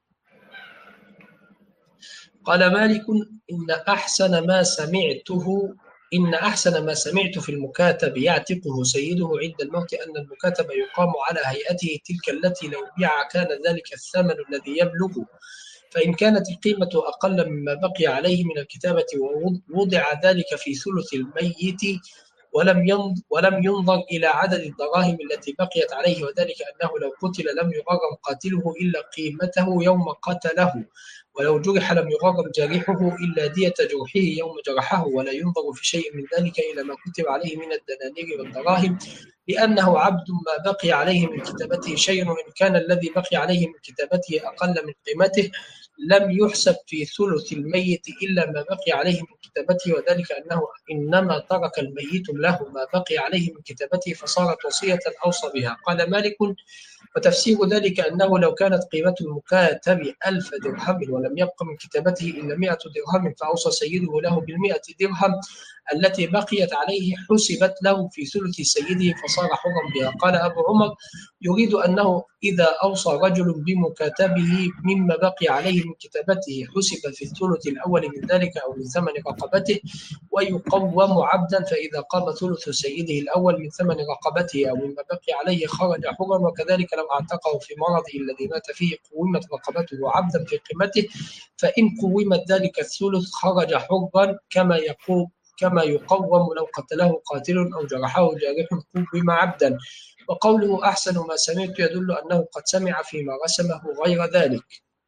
قال مالك إن أحسن ما سمعته إن أحسن ما سمعت في المكاتب يعتقه سيده عند الموت أن المكاتب يقام على هيئته تلك التي لو بيع كان ذلك الثمن الذي يبلغ، فإن كانت القيمة أقل مما بقي عليه من الكتابة ووضع ذلك في ثلث الميت ولم ينظر, ولم ينظر إلى عدد الدراهم التي بقيت عليه، وذلك أنه لو قتل لم يغرم قاتله إلا قيمته يوم قتله، ولو جرح لم يغرم جارحه إلا دية جرحه يوم جرحه، ولا ينظر في شيء من ذلك إلى ما كتب عليه من الدنانير والدراهم، لأنه عبد ما بقي عليه من كتابته شيء، وإن كان الذي بقي عليه من كتابته أقل من قيمته لم يحسب في ثلث الميت إلا ما بقي عليه من كتابته، وذلك أنه إنما ترك الميت له ما بقي عليه من كتابته فصارت وصية أوصى بها. قال مالك وتفسير ذلك أنه لو كانت قيمة المكاتب ألف درهم ولم يبق من كتابته إلا مئة درهم فأوصى سيده له بالمئة درهم التي بقيت عليه حسبت له في ثلث سيده فصار حرا بها. قال أبو عمر يريد أنه إذا أوصى رجل بمكاتبه مما بقي عليه من كتابته حسب في الثلث الأول من ذلك أو من ثمن رقبته ويقوم عبدا، فإذا قام ثلث سيده الأول من ثمن رقبته أو مما بقي عليه خرج حرا. وكذلك لو اعتقه في مرضه الذي مات فيه قومت رقبته عبدا في قيمته، فإن قومت ذلك الثلث خرج حرا كما يقوم كما يقوم لو قتله قاتل أو جرحه جارح قوم عبدا. وقوله أحسن ما سمعت يدل أنه قد سمع فيما رسمه غير ذلك.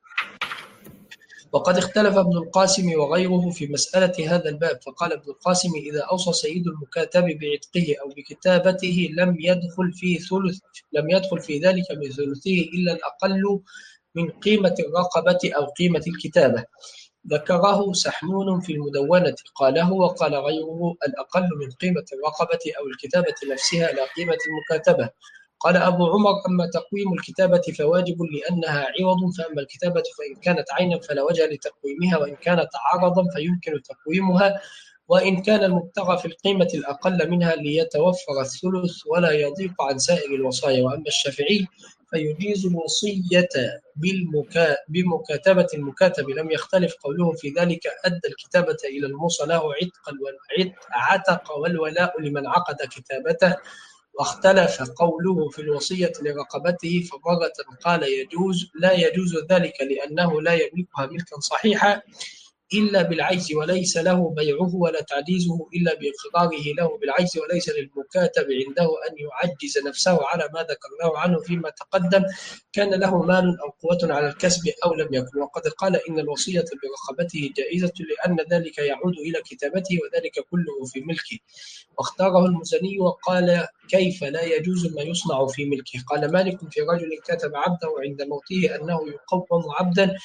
وقد اختلف ابن القاسم وغيره في مسألة هذا الباب، فقال ابن القاسم إذا أوصى سيد المكاتب بعتقه أو بكتابته لم يدخل في ثلث لم يدخل في ذلك من ثلثه إلا الأقل من قيمة الرقبة أو قيمة الكتابة. ذكره سحنون في المدونة قاله، وقال غيره الأقل من قيمة الرقبة أو الكتابة نفسها لا قيمة المكاتبة. قال أبو عمر أما تقويم الكتابة فواجب لأنها عوض، فأما الكتابة فإن كانت عينا فلا وجه لتقويمها، وإن كانت عرضا فيمكن تقويمها، وإن كان المبتغى في القيمة الأقل منها ليتوفر الثلث ولا يضيق عن سائر الوصايا. وأما الشافعي فيجيز الوصية بالمكا... بمكاتبة المكاتب، لم يختلف قوله في ذلك أدى الكتابة إلى الموصى له عتق والعتق عتق والولاء لمن عقد كتابته. واختلف قوله في الوصية لرقبته، فمرة قال يجوز لا يجوز ذلك لأنه لا يملكها ملكا صحيحا إلا بالعجز، وليس له بيعه ولا تعجيزه إلا بإقراره له بالعجز، وليس للمكاتب عنده أن يعجز نفسه على ما ذكرناه عنه فيما تقدم، كان له مال أو قوة على الكسب أو لم يكن. وقد قال إن الوصية برقبته جائزة لأن ذلك يعود إلى كتابته وذلك كله في ملكه. واختاره المزني وقال كيف لا يجوز ما يصنع في ملكه. قال مالك في رجل كتب عبده عند موته أنه يقوم عبدا،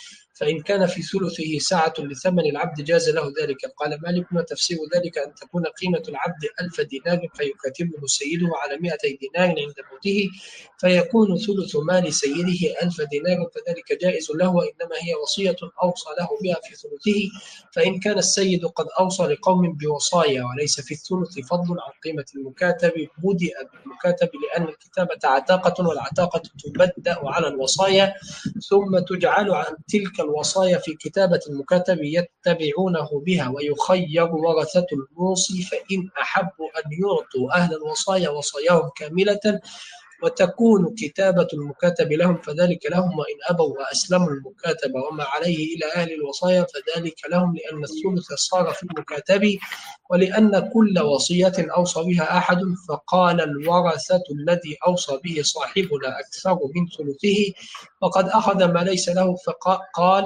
فإن كان في ثلثه سعة لثمن العبد جاز له ذلك. قال مالك: وتفسير ذلك أن تكون قيمة العبد ألف دينار فيكاتبه سيده على مئتي دينار عند موته، فيكون ثلث مال سيده ألف دينار، فذلك جائز له، وإنما هي وصية أوصى له بها في ثلثه. فإن كان السيد قد أوصى لقوم بوصايا وليس في الثلث فضل عن قيمة المكاتب، بدأ بالمكاتب لأن الكتابة عتاقة، والعتاقة تبدأ على الوصايا ثم تجعل عن تلك الوصايا في كتابة المكاتب يتبعونه بها، ويخير ورثة الموصي فإن أحبوا أن يعطوا أهل الوصايا وصاياهم كاملة وتكون كتابة المكاتب لهم فذلك لهم، وإن أبوا وأسلموا المكاتب وما عليه إلى أهل الوصايا فذلك لهم، لأن الثلث صار في المكاتب، ولأن كل وصية أوصى بها أحد فقال الورثة الذي أوصى به صاحبنا أكثر من ثلثه وقد أخذ ما ليس له، فقال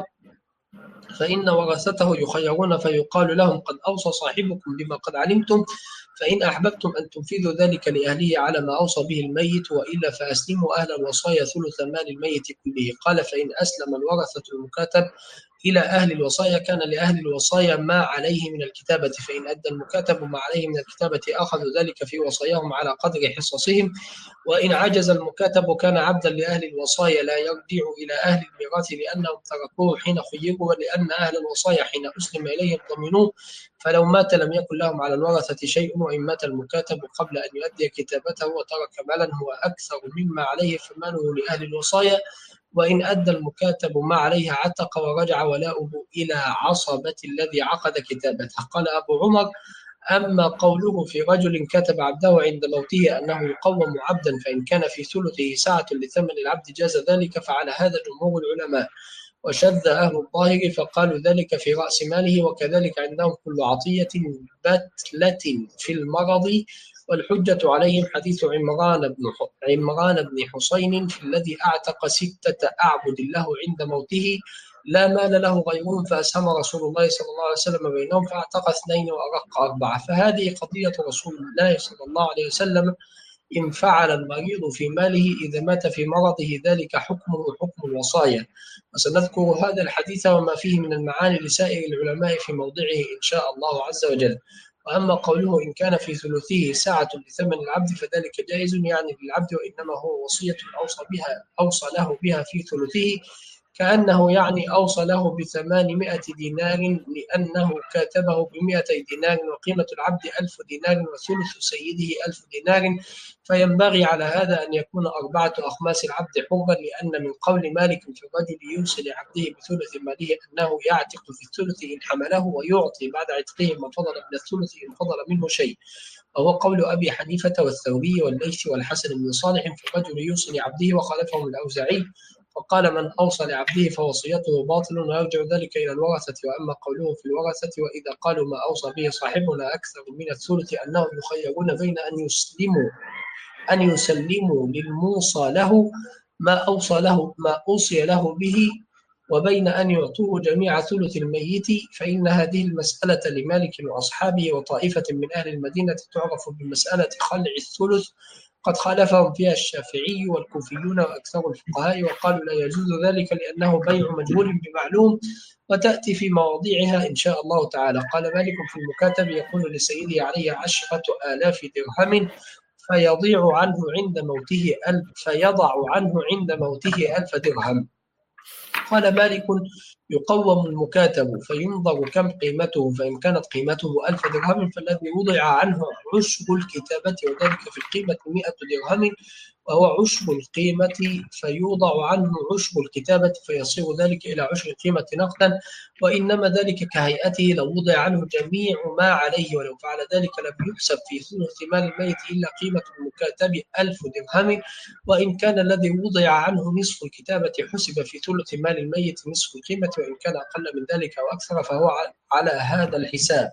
فإن ورثته يخيرون فيقال لهم قد أوصى صاحبكم بما قد علمتم، فإن أحببتم أن تنفذوا ذلك لأهله على ما أوصى به الميت، وإلا فأسلموا أهل الوصايا ثلث مال الميت كله. قال فإن أسلم الورثة المكاتب إلى أهل الوصايا كان لأهل الوصايا ما عليه من الكتابة، فإن أدى المكاتب ما عليه من الكتابة أخذوا ذلك في وصاياهم على قدر حصصهم، وإن عجز المكاتب كان عبدا لأهل الوصايا لا يرجع إلى أهل الميراث لأنهم تركوه حين خيروا، ولأن أهل الوصايا حين أسلم إليهم ضمنوه، فلو مات لم يكن لهم على الورثة شيء، وإن مات المكاتب قبل أن يؤدي كتابته وترك مالا هو أكثر مما عليه فماله لأهل الوصايا، وإن أدى المكاتب ما عليه عتق ورجع ولاؤه إلى عصبة الذي عقد كتابته. قال أبو عمر: أما قوله في رجل كتب عبده عند موته أنه يقوم عبدا فإن كان في ثلثه سعة لثمن العبد جاز ذلك، فعلى هذا جمهور العلماء، وشذ أهل الظاهر فقالوا ذلك في رأس ماله، وكذلك عندهم كل عطية بتلة في المرض، والحجة عليهم حديث عمران بن عمران بن حسين في الذي أعتق ستة أعبد له عند موته لا مال له غيرهم، فأسهم رسول الله صلى الله عليه وسلم بينهم فأعتق اثنين وأرق أربعة. فهذه قضية رسول الله صلى الله عليه وسلم: إن فعل المريض في ماله إذا مات في مرضه ذلك حكمه حكم الوصايا. وسنذكر هذا الحديث وما فيه من المعاني لسائر العلماء في موضعه إن شاء الله عز وجل. وأما قوله إن كان في ثلثه ساعة لثمن العبد فذلك جائز يعني للعبد، وإنما هو وصية أوصى بها أوصى له بها في ثلثه، كأنه يعني أوصى له بثمانمائة دينار لأنه كاتبه بمائتي دينار، وقيمة العبد ألف دينار وثلث سيده ألف دينار، فينبغي على هذا أن يكون أربعة أخماس العبد حرا، لأن من قول مالك في الرجل يوصي لعبده بثلث ماله أنه يعتق في الثلث إن حمله ويعطي بعد عتقه ما فضل من الثلث إن فضل منه شيء، وهو قول أبي حنيفة والثوري والليث والحسن بن صالح في الرجل يوصي لعبده، وخالفهم الأوزاعي وقال من أوصى لعبده فوصيته باطل ويرجع ذلك إلى الورثة. وأما قوله في الورثة وإذا قالوا ما أوصى به صاحبنا أكثر من الثلث أنهم يخيرون بين أن يسلموا أن يسلموا للموصى له ما أوصى له ما أوصي له به وبين أن يعطوه جميع ثلث الميت، فإن هذه المسألة لمالك وأصحابه وطائفة من أهل المدينة تعرف بمسألة خلع الثلث، قد خالفهم فيها الشافعي والكوفيون وأكثر الفقهاء، وقالوا لا يجوز ذلك لأنه بيع مجهول بمعلوم، وتأتي في مواضيعها إن شاء الله تعالى. قال مالك في المكاتب يقول لسيدي علي عشرة آلاف درهم فيضيع عنه عند موته ألف فيضع عنه عند موته ألف درهم. قال مالك يقوم المكاتب فينظر كم قيمته، فإن كانت قيمته ألف درهم فالذي وضع عنه عشر الكتابة وذلك في القيمة مئة درهم وهو عشر القيمة، فيوضع عنه عشر الكتابة فيصير ذلك إلى عشر القيمة نقدا، وإنما ذلك كهيئته لو وضع عنه جميع ما عليه، ولو فعل ذلك لم يحسب في ثلث مال الميت إلا قيمة المكاتب ألف درهم، وإن كان الذي وضع عنه نصف الكتابة حسب في ثلث مال الميت نصف القيمة، وإن كان أقل من ذلك أو أكثر فهو على هذا الحساب.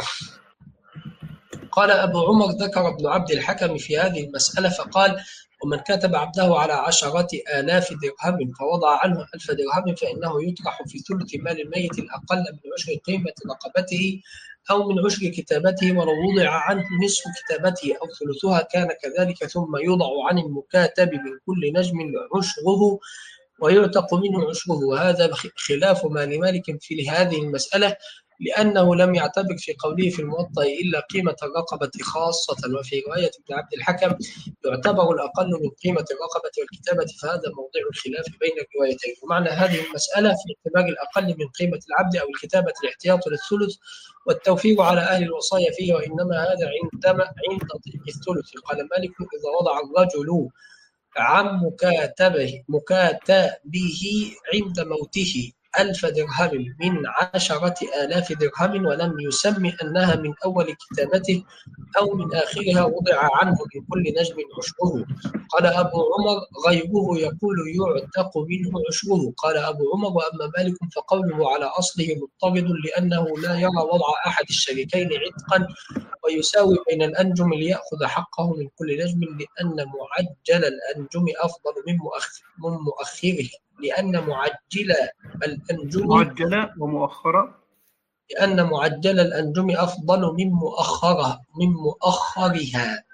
قال أبو عمر ذكر ابن عبد الحكم في هذه المسألة فقال ومن كتب عبده على عشرة آلاف درهم فوضع عنه ألف درهم فإنه يطرح في ثلث مال الميت الأقل من عشر قيمة رقبته أو من عشر كتابته، ولو وضع عنه نصف كتابته أو ثلثها كان كذلك، ثم يوضع عن المكاتب من كل نجم عشره ويعتق منه عشره، وهذا خلاف ما لمالك في هذه المسألة، لأنه لم يعتبر في قوله في الموطأ إلا قيمة الرقبة خاصة، وفي رواية ابن عبد الحكم يعتبر الأقل من قيمة الرقبة والكتابة، فهذا موضع الخلاف بين الروايتين. ومعنى هذه المسألة في اعتبار الأقل من قيمة العبد أو الكتابة الاحتياط للثلث والتوفير على أهل الوصايا فيه، وإنما هذا عندما عند ضيق الثلث. قال مالك: إذا وضع الرجل عن مكاتبه مكاتبه عند موته ألف درهم من عشرة آلاف درهم ولم يسم أنها من أول كتابته أو من آخرها، وضع عنه من كل نجم عشره. قال أبو عمر: غيره يقول يعتق منه عشره. قال أبو عمر: وأما مالك فقوله على أصله مضطرد، لأنه لا يرى وضع أحد الشريكين عتقا ويساوي بين الأنجم ليأخذ حقه من كل نجم، لأن معجل الأنجم أفضل من من مؤخره، لأن معجل الأنجم معجلة ومؤخرة لأن معجل الأنجم أفضل من مؤخرها من مؤخرها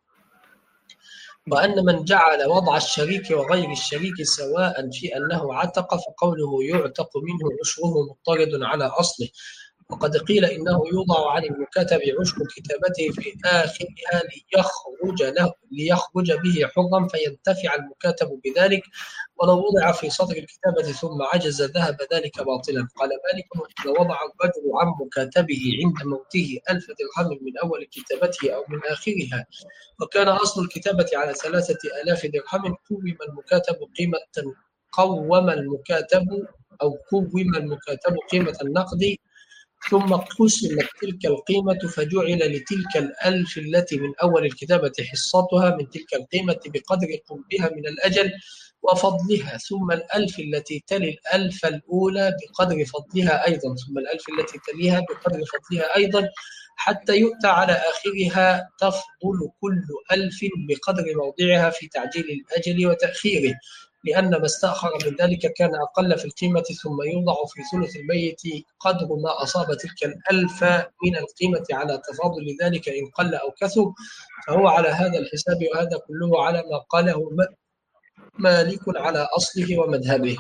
وأن من جعل وضع الشريك وغير الشريك سواء في أنه عتق فقوله يعتق منه عشره مضطرد على أصله. وقد قيل إنه يوضع عن المكاتب عشر كتابته في آخرها ليخرج له ليخرج به حرا فينتفع المكاتب بذلك، ولو وضع في صدر الكتابة ثم عجز ذهب ذلك باطلا. قال مالك: إذا وضع الرجل عن مكاتبه عند موته ألف درهم من أول كتابته أو من آخرها، وكان أصل الكتابة على ثلاثة آلاف درهم، قوم المكاتب قيمة قوم المكاتب أو قوم المكاتب قيمة النقد، ثم قسمت تلك القيمة فجعل لتلك الألف التي من أول الكتابة حصتها من تلك القيمة بقدر قربها من الأجل وفضلها، ثم الألف التي تلي الألف الأولى بقدر فضلها أيضا، ثم الألف التي تليها بقدر فضلها أيضا، حتى يؤتى على آخرها تفضل كل ألف بقدر موضعها في تعجيل الأجل وتأخيره، لأن ما استأخر من ذلك كان أقل في القيمة، ثم يوضع في ثلث الميت قدر ما أصاب تلك الألف من القيمة على تفاضل ذلك إن قل أو كثر، فهو على هذا الحساب، وهذا كله على ما قاله مالك على أصله ومذهبه.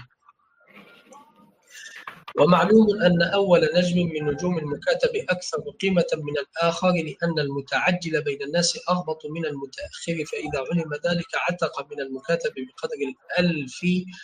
ومعلوم أن أول نجم من نجوم المكاتب أكثر قيمة من الآخر، لأن المتعجل بين الناس أغبط من المتأخر، فإذا علم ذلك عتق من المكاتب بقدر الألف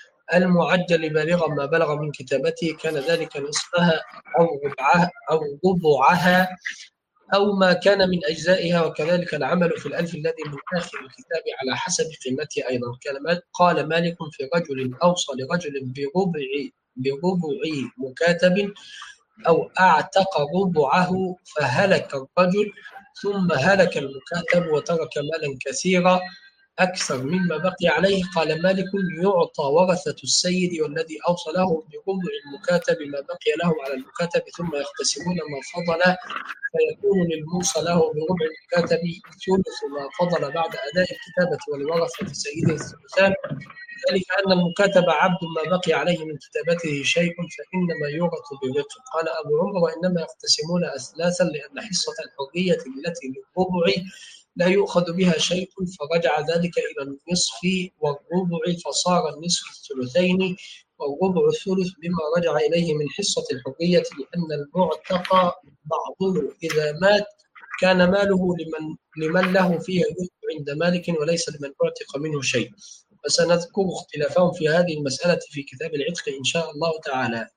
المعجل بالغا ما بلغ من كتابته، كان ذلك نصفها أو ربعها أو ربعها أو ما كان من أجزائها، وكذلك العمل في الألف الذي من آخر الكتاب على حسب قيمته أيضا. قال مالك في رجل أوصى لرجل بربع بربع مكاتب أو أعتق ربعه فهلك الرجل ثم هلك المكاتب وترك مالا كثيرا أكثر مما بقي عليه، قال مالك يعطى ورثة السيد والذي أوصى له بربع المكاتب ما بقي له على المكاتب، ثم يقتسمون ما فضل، فيكون للموصى له بربع المكاتب ثلث ما فضل بعد أداء الكتابة ولورثة سيده الثلثان، ذلك أن المكاتب عبد ما بقي عليه من كتابته شيء فإنما يورث برق. قال أبو عمر: وإنما يقتسمون أثلاثا، لأن حصة الحرية التي للربع لا يؤخذ بها شيء، فرجع ذلك إلى النصف والربع، فصار النصف الثلثين والربع الثلث بما رجع إليه من حصة الحرية، لأن المعتق بعضه إذا مات كان ماله لمن, لمن له فيه جزء عند مالك وليس لمن أعتق منه شيء. وسنذكر اختلافهم في هذه المسألة في كتاب العتق إن شاء الله تعالى.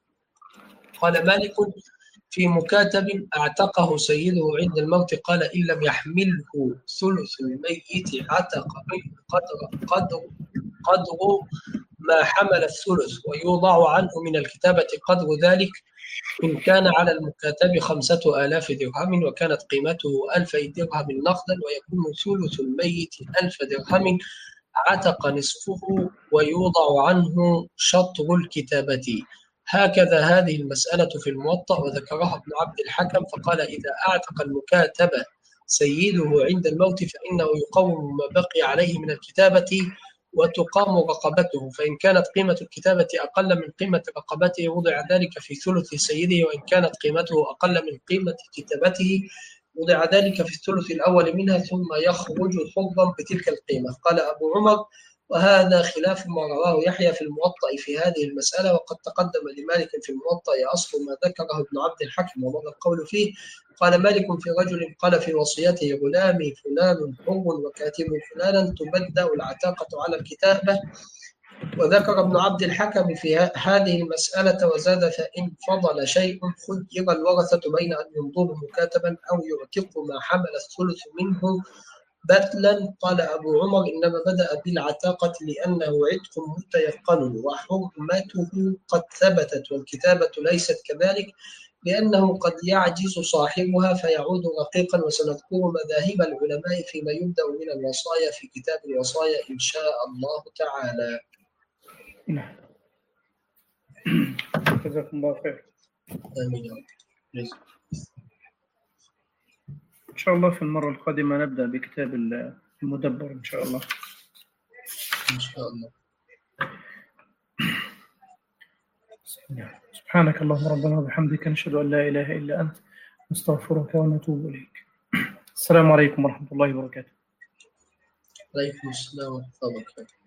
قال مالك في مكاتب أعتقه سيده عند الموت، قال إن لم يحمله ثلث الميت عتق منه قدر, قدر, قدر ما حمل الثلث، ويوضع عنه من الكتابة قدر ذلك إن كان على المكاتب خمسة آلاف درهم وكانت قيمته ألفي درهم نقدا، ويكون ثلث الميت ألف درهم عتق نصفه ويوضع عنه شطر الكتابة. هكذا هذه المسألة في الموطأ، وذكرها ابن عبد الحكم فقال إذا أعتق المكاتب سيده عند الموت فإنه يقوم ما بقي عليه من الكتابة وتقام رقبته، فإن كانت قيمة الكتابة أقل من قيمة رقبته وضع ذلك في ثلث سيده، وإن كانت قيمته أقل من قيمة كتابته وضع ذلك في الثلث الأول منها، ثم يخرج حرا بتلك القيمة. قال أبو عمر وهذا خلاف ما رواه يحيى في الموطأ في هذه المسألة، وقد تقدم لمالك في الموطأ أصل ما ذكره ابن عبد الحكم ومر القول فيه. قال مالك في رجل قال في وصيته: غلامي فلان حر وكاتب فلانا تبدأ العتاقة على الكتابة. وذكر ابن عبد الحكم في هذه المسألة وزاد: فإن فضل شيء خير الورثة بين أن يمضوه مكاتبا أو يعتق ما حمل الثلث منه بدلا. قال أبو عمر: إنما بدأ بالعتاقة لأنه عتق متيقن وحرمته قد ثبتت، والكتابة ليست كذلك لأنه قد يعجز صاحبها فيعود رقيقا. وسنذكر مذاهب العلماء فيما يبدأ من الوصايا في كتاب الوصايا إن شاء الله تعالى. نعم. جزاكم الله خير. آمين يا رب. إن شاء الله في المرة القادمة نبدأ بكتاب المدبر إن شاء الله. إن شاء الله. سبحانك اللهم ربنا وبحمدك نشهد أن لا إله إلا أنت نستغفرك ونتوب إليك. السلام عليكم ورحمة الله وبركاته. عليكم السلام ورحمة الله وبركاته.